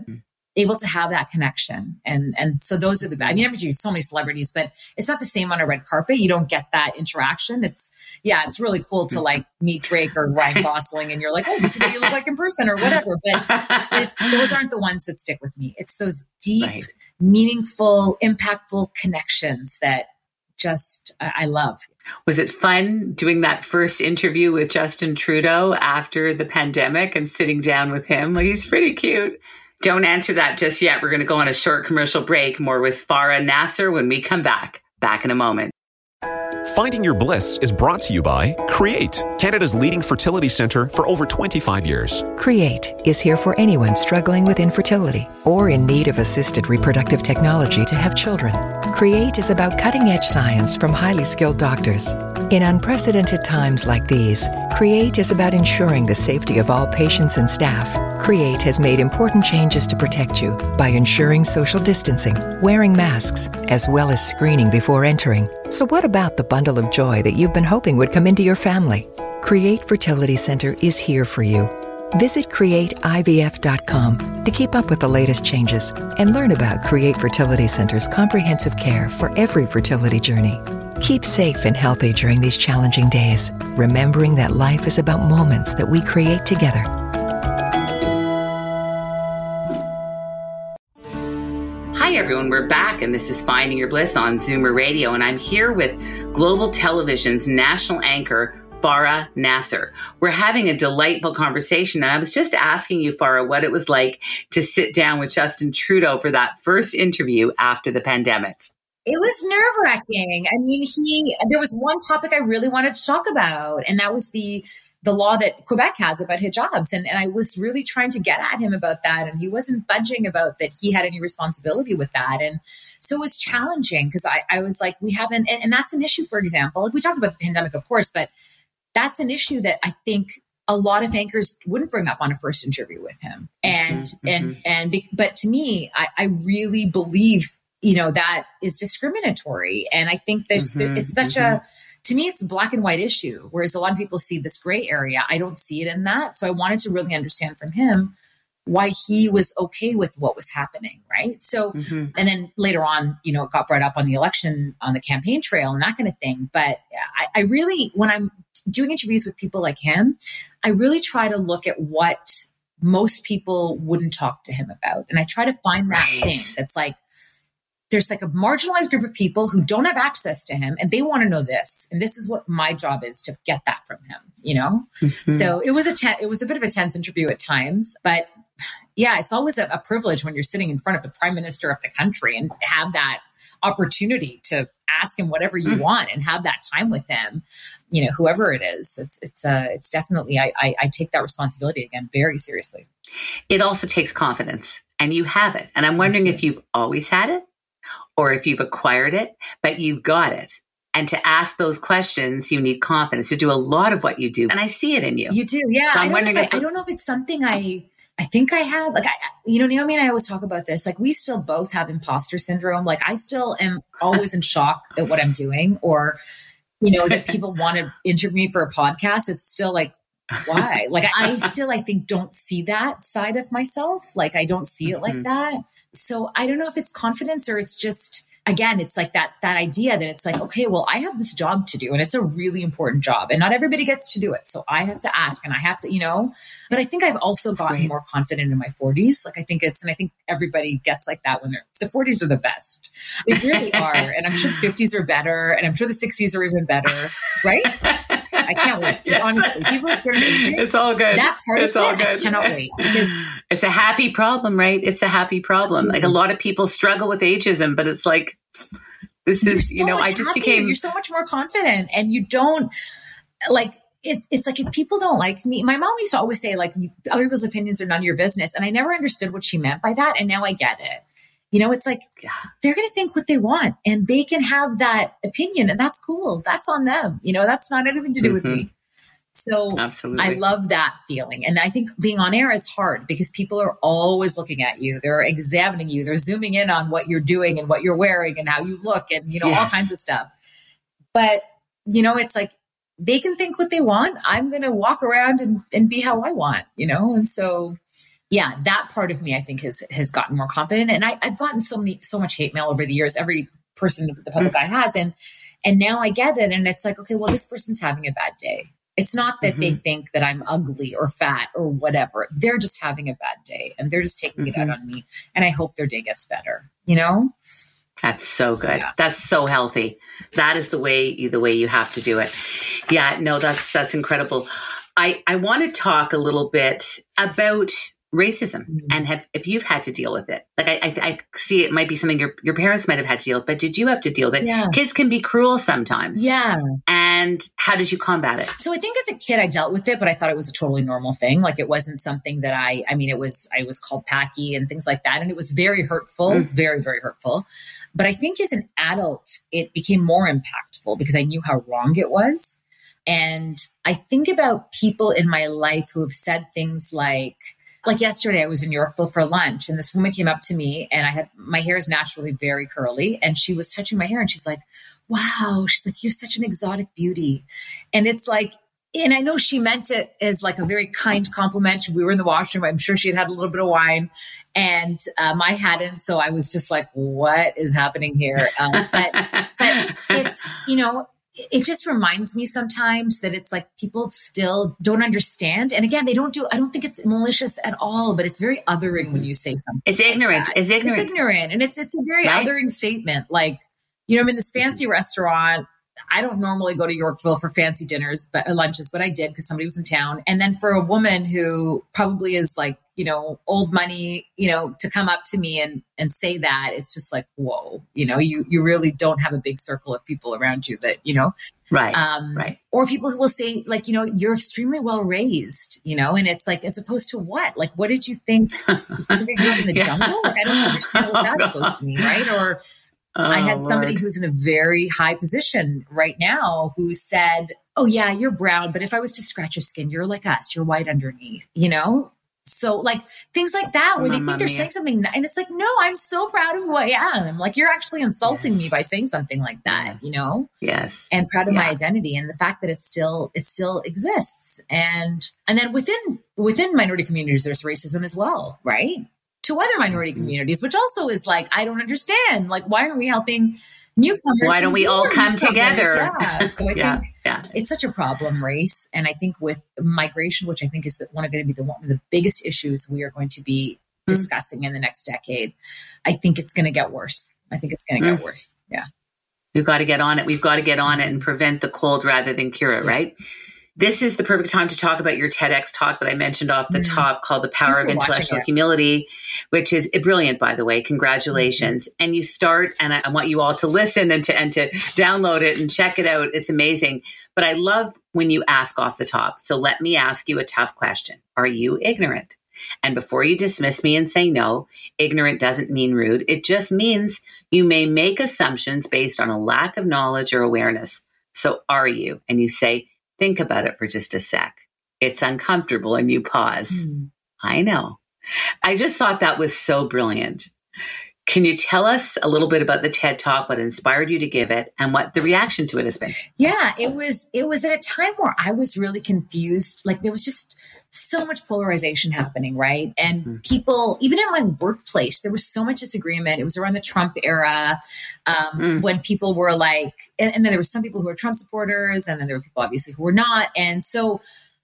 able to have that connection. And, and so those are the, I mean, I've interviewed so many celebrities, but it's not the same on a red carpet. You don't get that interaction. It's, yeah, it's really cool to like meet Drake or Ryan Gosling and you're like, oh, this is what you look like in person or whatever. But it's, those aren't the ones that stick with me. It's those deep, right. meaningful, impactful connections that just, I, I love. Was it fun doing that first interview with Justin Trudeau after the pandemic and sitting down with him? Like, he's pretty cute. Don't answer that just yet. We're going to go on a short commercial break. More with Farah Nasser when we come back. Back in a moment. Finding Your Bliss is brought to you by Create, Canada's leading fertility centre for over twenty-five years. Create is here for anyone struggling with infertility or in need of assisted reproductive technology to have children. Create is about cutting-edge science from highly skilled doctors. In unprecedented times like these, Create is about ensuring the safety of all patients and staff. Create has made important changes to protect you by ensuring social distancing, wearing masks, as well as screening before entering. So what about the bundle of joy that you've been hoping would come into your family? Create Fertility Center is here for you. Visit create I V F dot com to keep up with the latest changes and learn about Create Fertility Center's comprehensive care for every fertility journey. Keep safe and healthy during these challenging days, remembering that life is about moments that we create together. Hi, everyone. We're back, and this is Finding Your Bliss on Zoomer Radio, and I'm here with Global Television's national anchor, Farah Nasser. We're having a delightful conversation, and I was just asking you, Farah, what it was like to sit down with Justin Trudeau for that first interview after the pandemic. It was nerve-wracking. I mean, he there was one topic I really wanted to talk about, and that was the the law that Quebec has about hijabs. And, and I was really trying to get at him about that. And he wasn't budging about that he had any responsibility with that. And so it was challenging because I, I was like, we haven't, and, and that's an issue, for example. Like we talked about the pandemic, of course, but that's an issue that I think a lot of anchors wouldn't bring up on a first interview with him. And, mm-hmm, and, mm-hmm. and, be, but to me, I, I really believe, you know, that is discriminatory. And I think there's, mm-hmm, there, it's such mm-hmm. a, to me, it's a black and white issue, whereas a lot of people see this gray area. I don't see it in that. So I wanted to really understand from him why he was okay with what was happening, right? So, mm-hmm. and then later on, you know, it got brought up on the election, on the campaign trail and that kind of thing. But I, I really, when I'm doing interviews with people like him, I really try to look at what most people wouldn't talk to him about. And I try to find that right. thing that's like, there's like a marginalized group of people who don't have access to him and they want to know this. And this is what my job is to get that from him, you know? Mm-hmm. So it was a, te- it was a bit of a tense interview at times, but yeah, it's always a, a privilege when you're sitting in front of the prime minister of the country and have that opportunity to ask him whatever you mm-hmm. want and have that time with him, you know, whoever it is. It's, it's, uh, it's definitely, I, I, I take that responsibility again, very seriously. It also takes confidence and you have it. And I'm wondering if you've always had it, or if you've acquired it, but you've got it. And to ask those questions, you need confidence to do a lot of what you do. And I see it in you. You do, yeah. So I'm I wondering. If I, I don't know if it's something I, I think I have. Like, I, you know, Naomi and I always talk about this. Like, we still both have imposter syndrome. Like, I still am always in shock at what I'm doing, or, you know, that people want to interview me for a podcast. It's still like, why? Like, I still, I think, don't see that side of myself. Like, I don't see it mm-hmm. like that. So I don't know if it's confidence or it's just, again, it's like that, that idea that it's like, okay, well, I have this job to do and it's a really important job and not everybody gets to do it. So I have to ask and I have to, you know, but I think I've also gotten Great. more confident in my forties. Like, I think it's, and I think everybody gets like that when they're, the forties are the best. They really are. And I'm sure the fifties are better. And I'm sure the sixties are even better. Right? I can't wait. Yes. Honestly, people are scared of aging. It's all good. That part it's of all it, good. I cannot wait because it's a happy problem, right? It's a happy problem. Like, a lot of people struggle with ageism, but it's like, this is, so you know, I just happier. became. You're so much more confident, and you don't like it. It's like, if people don't like me, my mom used to always say, like, other people's opinions are none of your business, and I never understood what she meant by that, and now I get it. You know, it's like, yeah. they're going to think what they want and they can have that opinion and that's cool. That's on them. You know, that's not anything to do mm-hmm. with me. So Absolutely. I love that feeling. And I think being on air is hard because people are always looking at you. They're examining you. They're zooming in on what you're doing and what you're wearing and how you look and, you know, yes. all kinds of stuff. But, you know, it's like, they can think what they want. I'm going to walk around and, and be how I want, you know? And so yeah, that part of me, I think has, has gotten more confident. And I, I've gotten so many, so much hate mail over the years. Every person in the public eye has. And, and now I get it. And it's like, okay, well, this person's having a bad day. It's not that mm-hmm. they think that I'm ugly or fat or whatever. They're just having a bad day and they're just taking mm-hmm. it out on me. And I hope their day gets better, you know? That's so good. Yeah. That's so healthy. That is the way, the way you have to do it. Yeah, no, that's, that's incredible. I, I want to talk a little bit about racism mm-hmm. and have, if you've had to deal with it. Like I, I, I see it might be something your, your parents might have had to deal with, but did you have to deal with it? Yeah. Kids can be cruel sometimes. Yeah. And how did you combat it? So I think as a kid, I dealt with it, but I thought it was a totally normal thing. Like it wasn't something that I, I mean, it was, I was called Packy and things like that. And it was very hurtful, mm. very, very hurtful. But I think as an adult, it became more impactful because I knew how wrong it was. And I think about people in my life who have said things like, Like yesterday, I was in Yorkville for lunch and this woman came up to me and I had, my hair is naturally very curly and she was touching my hair and she's like, wow, she's like, you're such an exotic beauty. And it's like, and I know she meant it as like a very kind compliment. We were in the washroom. I'm sure she had had a little bit of wine and um, I hadn't. So I was just like, what is happening here? Um, but, but it's, you know, it just reminds me sometimes that it's like people still don't understand. And again, they don't do, I don't think it's malicious at all, but it's very othering when you say something. It's ignorant. Like it's ignorant. It's ignorant. And it's, it's a very right? othering statement. Like, you know, I'm in this fancy restaurant. I don't normally go to Yorkville for fancy dinners, but uh, lunches, but I did because somebody was in town. And then for a woman who probably is like, you know, old money, you know, to come up to me and, and say that, it's just like, whoa, you know, you, you really don't have a big circle of people around you that, you know, right. Um, right. Or people who will say like, you know, you're extremely well raised, you know, and it's like, as opposed to what, like, what did you think? It's going to be in the yeah. jungle? Like, I don't understand what that's oh, supposed to mean. Right. Or oh, I had somebody Lord. who's in a very high position right now who said, oh yeah, you're brown, but if I was to scratch your skin, you're like us, you're white underneath, you know? So like things like that where they think they're saying something and it's like, no, I'm so proud of who I am. Like you're actually insulting yes. me by saying something like that, you know? Yes. And proud of yeah. my identity and the fact that it still, it still exists. And, and then within, within minority communities, there's racism as well, right? To other minority mm-hmm. communities, which also is like, I don't understand. Like, why aren't we helping newcomers? Why don't we all come together? Yeah. So I yeah. think yeah. it's such a problem, race. And I think with migration, which I think is the, one of going to be the one of the biggest issues we are going to be mm-hmm. discussing in the next decade, I think it's going to get worse. I think it's going to mm-hmm. get worse. Yeah. We've got to get on it. We've got to get on it and prevent the cold rather than cure it, yeah. right? This is the perfect time to talk about your TEDx talk that I mentioned off the mm. top called The Power of Intellectual Humility, which is brilliant, by the way. Congratulations. Mm-hmm. And you start, and I, I want you all to listen and to, and to download it and check it out. It's amazing. But I love when you ask off the top. So let me ask you a tough question. Are you ignorant? And before you dismiss me and say no, ignorant doesn't mean rude. It just means you may make assumptions based on a lack of knowledge or awareness. So are you? And you say, think about it for just a sec. It's uncomfortable and you pause. Mm. I know. I just thought that was so brilliant. Can you tell us a little bit about the TED Talk, what inspired you to give it and what the reaction to it has been? Yeah, it was, it was at a time where I was really confused. Like there was just so much polarization happening, right? And mm-hmm. people, even in my workplace, there was so much disagreement. It was around the Trump era um, mm. when people were like, and, and then there were some people who were Trump supporters, and then there were people obviously who were not. And so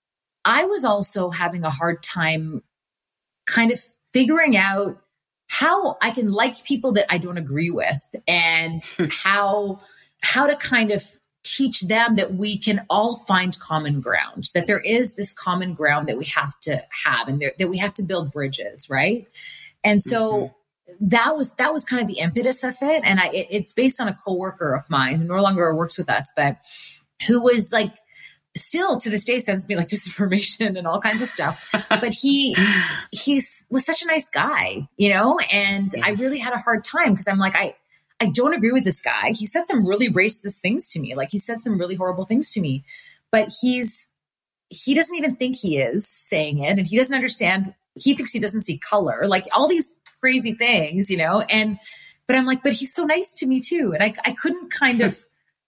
I was also having a hard time kind of figuring out how I can like people that I don't agree with and how, how to kind of teach them that we can all find common ground, that there is this common ground that we have to have and there, that we have to build bridges. Right. And so mm-hmm. that was, that was kind of the impetus of it. And I, it, it's based on a coworker of mine who no longer works with us, but who was like, still to this day sends me like disinformation and all kinds of stuff. But he, he's was such a nice guy, you know, and yes. I really had a hard time because I'm like, I, I don't agree with this guy. He said some really racist things to me. Like he said some really horrible things to me, but he's, he doesn't even think he is saying it. And he doesn't understand. He thinks he doesn't see color, like all these crazy things, you know? And, but I'm like, but he's so nice to me too. And I, I couldn't kind of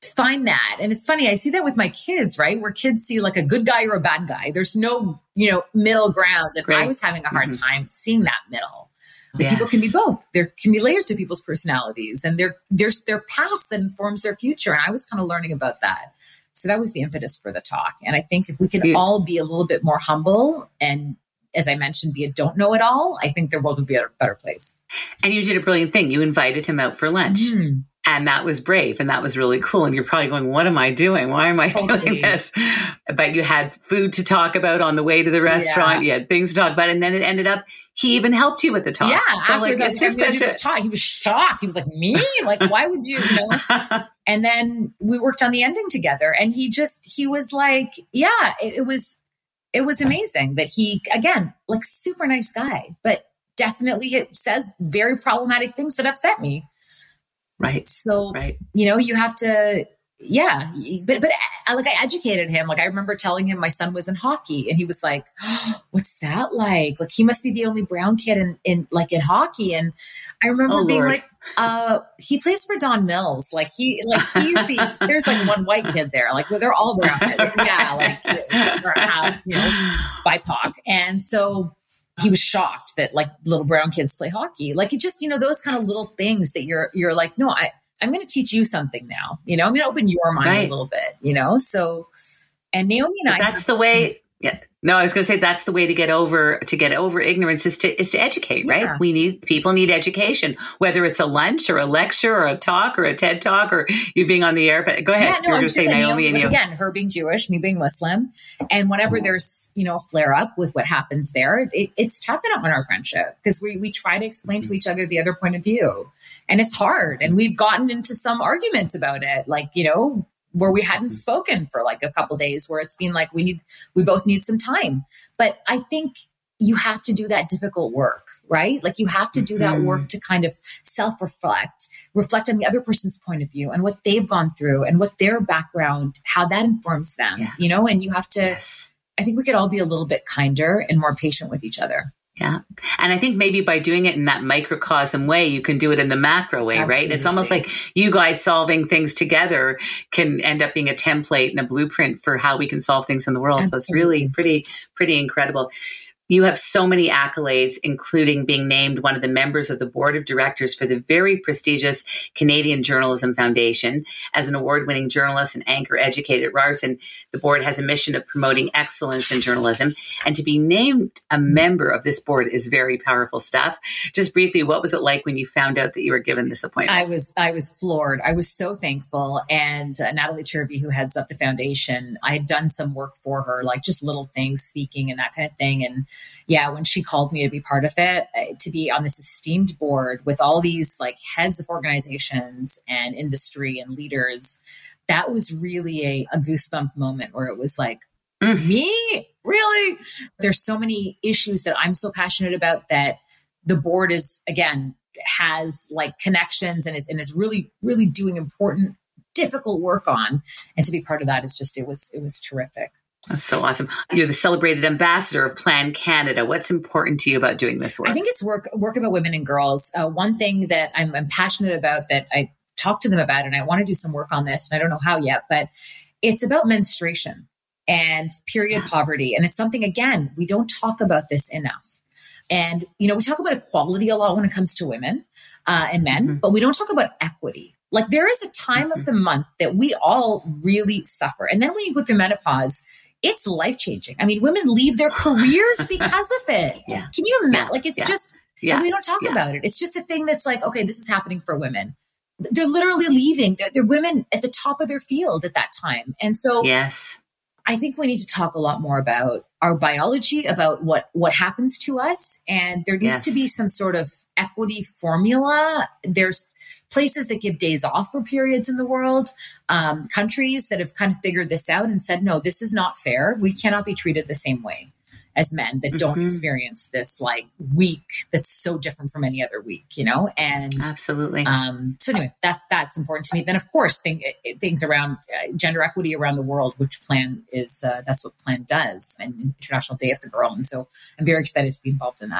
find that. And it's funny, I see that with my kids, right? Where kids see like a good guy or a bad guy. There's no, you know, middle ground. And Right. I was having a hard Mhm. time seeing that middle. That Yes. people can be both. There can be layers to people's personalities, and there, there's their past that informs their future. And I was kind of learning about that. So that was the impetus for the talk. And I think if we can Yeah. all be a little bit more humble and, as I mentioned, be a don't know it all, I think the world would be a better place. And you did a brilliant thing. You invited him out for lunch. Mhm. And that was brave. And that was really cool. And you're probably going, what am I doing? Why am I Totally. doing this? But you had food to talk about on the way to the restaurant. Yeah. You had things to talk about. And then it ended up, he even helped you with the talk. Yeah, So afterwards, like, I was it's like, just I'm gonna do such this talk. He was shocked. He was like, me? Like, why would you, you know? a, And then we worked on the ending together. And he just, he was like, yeah, it, it was, it was amazing that he, again, like super nice guy, but definitely it says very problematic things that upset me. right. So, Right. you know, you have to, yeah, but, but I, like I educated him. Like I remember telling him my son was in hockey and he was like, oh, what's that like? Like he must be the only brown kid in, in like in hockey. And I remember Oh, being Lord. like, uh, he plays for Don Mills. Like he, like he's the, there's like one white kid there. Like well, they're all brown kids. Yeah. Like, or half, you know, B I P O C. And so he was shocked that like little brown kids play hockey. Like it just, you know, those kind of little things that you're, you're like, no, I, I'm going to teach you something now, you know, I'm going to open your mind Right. a little bit, you know? So, and Naomi and I, That's the way. Yeah. No, I was going to say that's the way to get over to get over ignorance is to is to educate, Yeah. right? We need people need education, whether it's a lunch or a lecture or a talk or a TED talk or you being on the air. But go ahead. yeah, you no, were I'm going just to say saying Naomi Naomi, and like, you. again, her being Jewish, me being Muslim. And whenever there's, you know, a flare up with what happens there, it, it's tough on our friendship because we, we try to explain to each other the other point of view and it's hard. And we've gotten into some arguments about it. Like, you know, where we hadn't spoken for like a couple days where it's been like, we need, we both need some time. But I think you have to do that difficult work, right? Like you have to do that Mhm. work to kind of self-reflect, reflect on the other person's point of view and what they've gone through and what their background, how that informs them, Yeah. you know, and you have to, Yes. I think we could all be a little bit kinder and more patient with each other. Yeah. And I think maybe by doing it in that microcosm way, you can do it in the macro way, right? It's almost like you guys solving things together can end up being a template and a blueprint for how we can solve things in the world. So it's really pretty, pretty incredible. You have so many accolades, including being named one of the members of the board of directors for the very prestigious Canadian Journalism Foundation. As an award-winning journalist and anchor educator at Ryerson, the board has a mission of promoting excellence in journalism. And to be named a member of this board is very powerful stuff. Just briefly, what was it like when you found out that you were given this appointment? I was, I was floored. I was so thankful. And uh, Natalie Turvey, who heads up the foundation, I had done some work for her, like just little things, speaking and that kind of thing. And yeah, when she called me to be part of it, uh, to be on this esteemed board with all these like heads of organizations and industry and leaders, that was really a, a goosebump moment where it was like, Mm. me? Really? There's so many issues that I'm so passionate about that the board is, again, has like connections and is, and is really, really doing important, difficult work on. And to be part of that is just, it was, it was terrific. That's so awesome. You're the celebrated ambassador of Plan Canada. What's important to you about doing this work? I think it's work, work about women and girls. Uh, one thing that I'm, I'm passionate about that I talk to them about, and I want to do some work on this, and I don't know how yet, but it's about menstruation and period poverty. And it's something, again, we don't talk about this enough. And, you know, we talk about equality a lot when it comes to women uh, and men, Mm-hmm. but we don't talk about equity. Like there is a time Mm-hmm. of the month that we all really suffer. And then when you go through menopause, it's life-changing. I mean, women leave their careers because of it. Yeah. Can you imagine? Yeah. Like, it's Yeah. just, Yeah. and we don't talk Yeah. about it. It's just a thing that's like, okay, this is happening for women. They're literally leaving. They're, they're women at the top of their field at that time. And so Yes. I think we need to talk a lot more about our biology, about what, what happens to us. And there needs Yes. to be some sort of equity formula. There's places that give days off for periods in the world, um, countries that have kind of figured this out and said, no, this is not fair. We cannot be treated the same way as men that don't Mhm. experience this like week that's so different from any other week, you know? And Absolutely. um, so anyway, that, that's important to me. Then of course, thing, things around uh, gender equity around the world, which Plan is, uh, that's what Plan does, and International Day of the Girl. And so I'm very excited to be involved in that.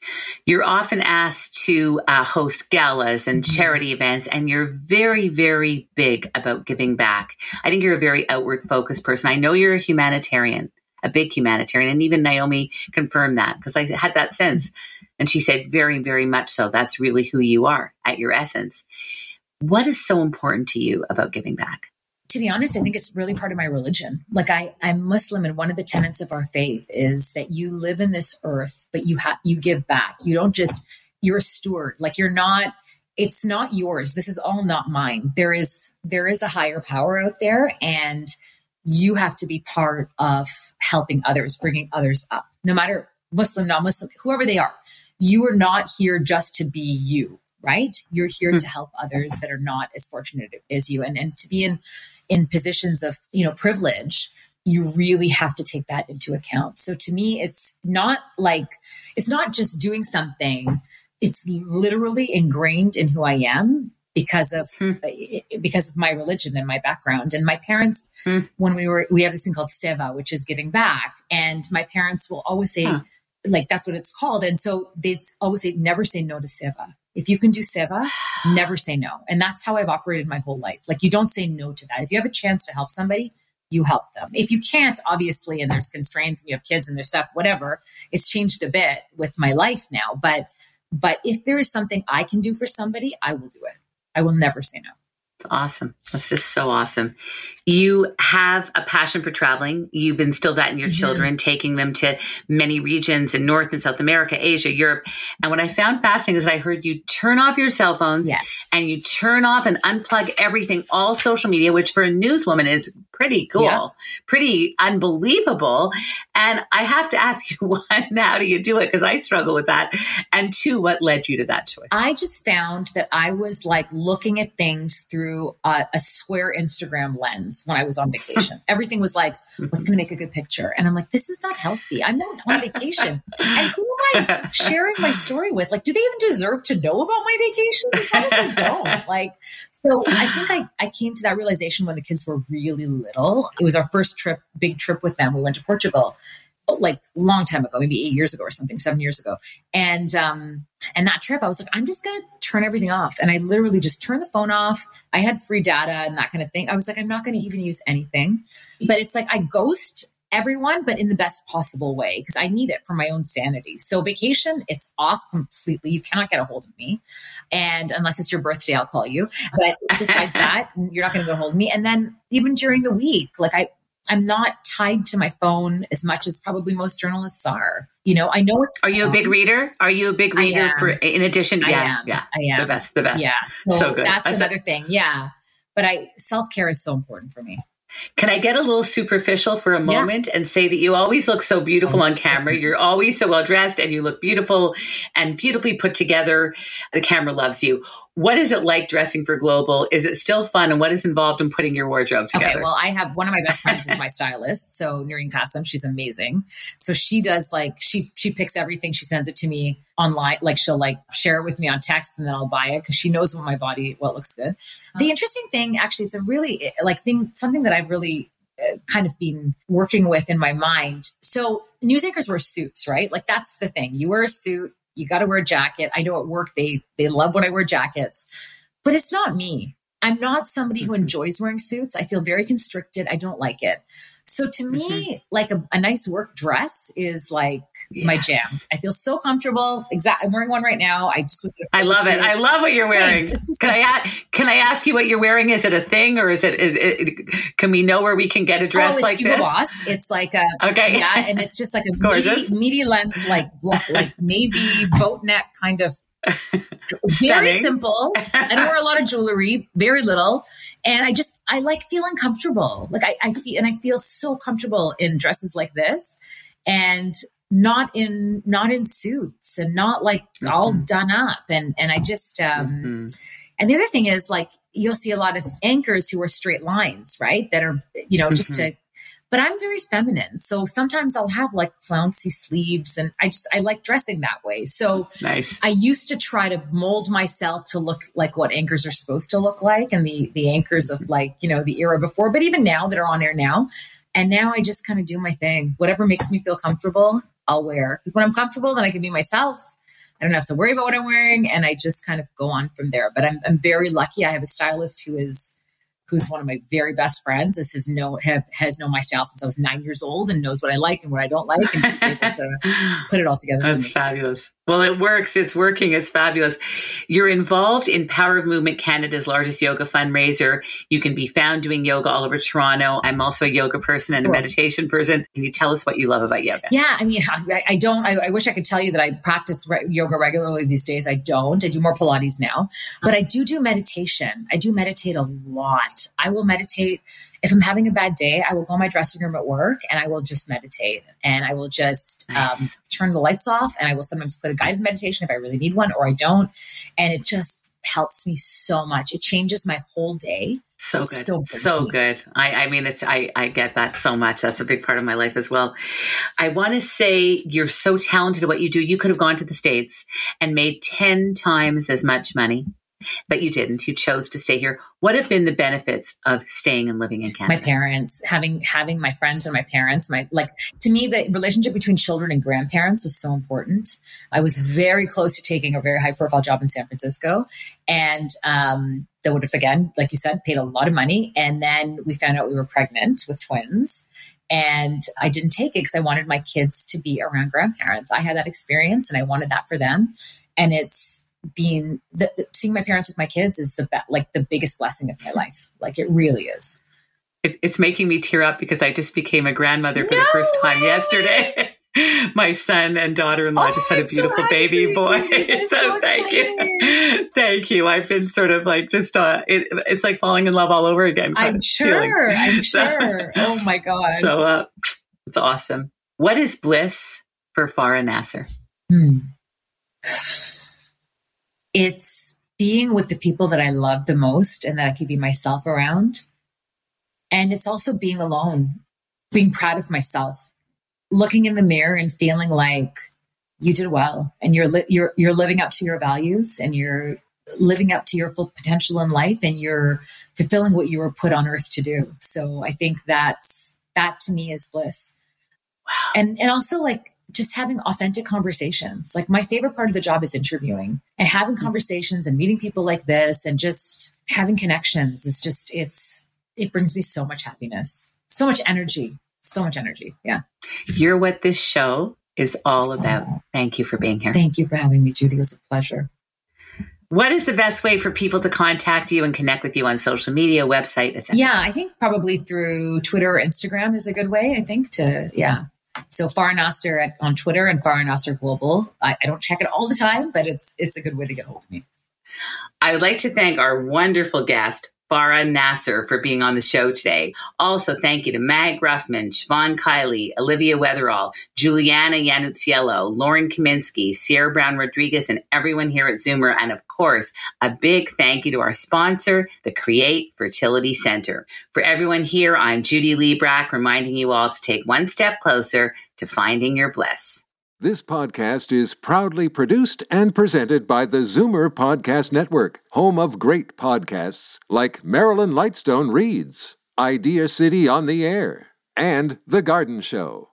You're often asked to uh, host galas and charity events, and you're very, very big about giving back. I think you're a very outward focused person. I know you're a humanitarian, a big humanitarian, and even Naomi confirmed that because I had that sense. And she said, very, very much so. That's really who you are at your essence. What is so important to you about giving back? To be honest, I think it's really part of my religion. Like I, I'm Muslim, and one of the tenets of our faith is that you live in this earth, but you have, you give back. You don't just, you're a steward. Like you're not, it's not yours. This is all not mine. There is, there is a higher power out there, and you have to be part of helping others, bringing others up, no matter Muslim, non-Muslim, whoever they are. You are not here just to be you, right? You're here to help others that are not as fortunate as you. And, and to be in, in positions of, you know, privilege, you really have to take that into account. So to me, it's not like, it's not just doing something. It's literally ingrained in who I am because of, hmm. because of my religion and my background. And my parents, hmm. when we were, we have this thing called seva, which is giving back. And my parents will always say, huh. like, that's what it's called. And so they'd always say, never say no to seva. If you can do seva, never say no. And that's how I've operated my whole life. Like, you don't say no to that. If you have a chance to help somebody, you help them. If you can't, obviously, and there's constraints and you have kids and there's stuff, whatever, it's changed a bit with my life now. But, but if there is something I can do for somebody, I will do it. I will never say no. It's awesome. That's just so awesome. You have a passion for traveling. You've instilled that in your mm-hmm. children, taking them to many regions in North and South America, Asia, Europe. And what I found fascinating is I heard you turn off your cell phones yes. and you turn off and unplug everything, all social media, which for a newswoman is pretty cool, yeah. pretty unbelievable. And I have to ask you, one, how do you do it? Because I struggle with that. And two, what led you to that choice? I just found that I was like looking at things through a, a square Instagram lens when I was on vacation. Everything was like, what's going to make a good picture? And I'm like, this is not healthy. I'm not on vacation. And who am I sharing my story with? Like, do they even deserve to know about my vacation? They probably don't. Like, so I think I, I came to that realization when the kids were really little. It was our first trip, big trip with them. We went to Portugal like a long time ago, maybe eight years ago or something, seven years ago. And, um, and that trip, I was like, I'm just going to turn everything off. And I literally just turned the phone off. I had free data and that kind of thing. I was like, I'm not going to even use anything, but it's like, I ghost everyone, but in the best possible way, because I need it for my own sanity. So vacation, it's off completely. You cannot get a hold of me. And unless it's your birthday, I'll call you. But besides that, you're not going to get a hold of me. And then even during the week, like I, I'm not tied to my phone as much as probably most journalists are. You know, I know it's. Are you a big reader? Are you a big reader for, in addition? To, I yeah, am. yeah. I am. The best, the best. Yeah. So, so good. That's, that's another a- thing. Yeah. But I, self-care is so important for me. Can I get a little superficial for a moment yeah. and say that you always look so beautiful on camera? You're always so well dressed and you look beautiful and beautifully put together. The camera loves you. What is it like dressing for Global? Is it still fun? And what is involved in putting your wardrobe together? Okay, well, I have one of my best friends is my stylist. So Noreen Qasim, she's amazing. So she does like, she she picks everything. She sends it to me online. Like she'll like share it with me on text and then I'll buy it because she knows what my body, what looks good. The interesting thing, actually, it's a really like thing, something that I've really uh, kind of been working with in my mind. So news anchors wear suits, right? Like that's the thing. You wear a suit. You got to wear a jacket. I know at work, they, they love when I wear jackets, but it's not me. I'm not somebody who enjoys wearing suits. I feel very constricted. I don't like it. So to me, mm-hmm. like a, a nice work dress is like yes. my jam. I feel so comfortable. Exactly. I'm wearing one right now. I just was. I love it. I love what you're wearing. Can like, I can I ask you what you're wearing? Is it a thing or is it? Is it? Can we know where we can get a dress oh, it's like Hugo this? Boss. It's like a okay. Yeah, and it's just like a meaty, meaty length, like like maybe boat neck kind of. Very simple. I don't wear a lot of jewelry, very little. And I just, I like feeling comfortable. Like I, I feel, and I feel so comfortable in dresses like this and not in, not in suits and not like mm-hmm. all done up. And, and I just, um, mm-hmm. and the other thing is like, you'll see a lot of anchors who are straight lines, right? That are, you know, just mm-hmm. to, but I'm very feminine. So sometimes I'll have like flouncy sleeves and I just, I like dressing that way. So nice. I used to try to mold myself to look like what anchors are supposed to look like and the, the anchors of like, you know, the era before, but even now that are on air now. And now I just kind of do my thing. Whatever makes me feel comfortable, I'll wear. Because when I'm comfortable, then I can be myself. I don't have to worry about what I'm wearing. And I just kind of go on from there. But I'm, I'm very lucky. I have a stylist who is who's one of my very best friends. This has no have, has known my style since I was nine years old and knows what I like and what I don't like, and is able to put it all together. That's fabulous. Well, it works. It's working. It's fabulous. You're involved in Power of Movement, Canada's largest yoga fundraiser. You can be found doing yoga all over Toronto. I'm also a yoga person and a meditation person. Can you tell us what you love about yoga? Yeah, I mean, I, I don't, I, I wish I could tell you that I practice re- yoga regularly these days. I don't. I do more Pilates now, but I do do meditation. I do meditate a lot. I will meditate. If I'm having a bad day, I will go in my dressing room at work and I will just meditate, and I will just nice. um, turn the lights off, and I will sometimes put a guided meditation if I really need one, or I don't. And it just helps me so much. It changes my whole day. So it's good. So good. I, I mean, it's, I, I get that so much. That's a big part of my life as well. I want to say you're so talented at what you do. You could have gone to the States and made ten times as much money, but you didn't. You chose to stay here. What have been the benefits of staying and living in Canada? My parents, having having my friends and my parents, my like to me, the relationship between children and grandparents was so important. I was very close to taking a very high profile job in San Francisco, and um, that would have, again, like you said, paid a lot of money. And then we found out we were pregnant with twins. And I didn't take it because I wanted my kids to be around grandparents. I had that experience and I wanted that for them. And it's being the, the, seeing my parents with my kids is the be- like the biggest blessing of my life. Like it really is. It, it's making me tear up because I just became a grandmother for no the first time way. yesterday. My son and daughter-in-law oh, just had a beautiful so baby boy. So, so thank you. Thank you. I've been sort of like just, uh, it, it's like falling in love all over again. I'm sure. I'm sure. Oh my God. So uh, it's awesome. What is bliss for Farah Nasser? Hmm. It's being with the people that I love the most and that I can be myself around. And it's also being alone, being proud of myself, looking in the mirror and feeling like you did well and you're li- you're you're living up to your values and you're living up to your full potential in life and you're fulfilling what you were put on earth to do. So I think that's that to me is bliss. Wow. And and also like just having authentic conversations. Like my favorite part of the job is interviewing and having conversations and meeting people like this and just having connections. It's just, it's, it brings me so much happiness, so much energy, so much energy. Yeah. You're what this show is all about. Oh. Thank you for being here. Thank you for having me, Judy. It was a pleasure. What is the best way for people to contact you and connect with you on social media, website, et cetera? Yeah, I think probably through Twitter or Instagram is a good way, I think, to, yeah. So Farah Nasser at, on Twitter and Farah Nasser Global. I, I don't check it all the time, but it's it's a good way to get hold of me. I would like to thank our wonderful guest, Farah Nasser, for being on the show today. Also, thank you to Mag Ruffman, Siobhan Kiley, Olivia Weatherall, Juliana Yanuziello, Lauren Kaminsky, Sierra Brown Rodriguez, and everyone here at Zoomer. And of course, a big thank you to our sponsor, the Create Fertility Center. For everyone here, I'm Judy Liebrack, reminding you all to take one step closer to finding your bliss. This podcast is proudly produced and presented by the Zoomer Podcast Network, home of great podcasts like Marilyn Lightstone Reads, Idea City on the Air, and The Garden Show.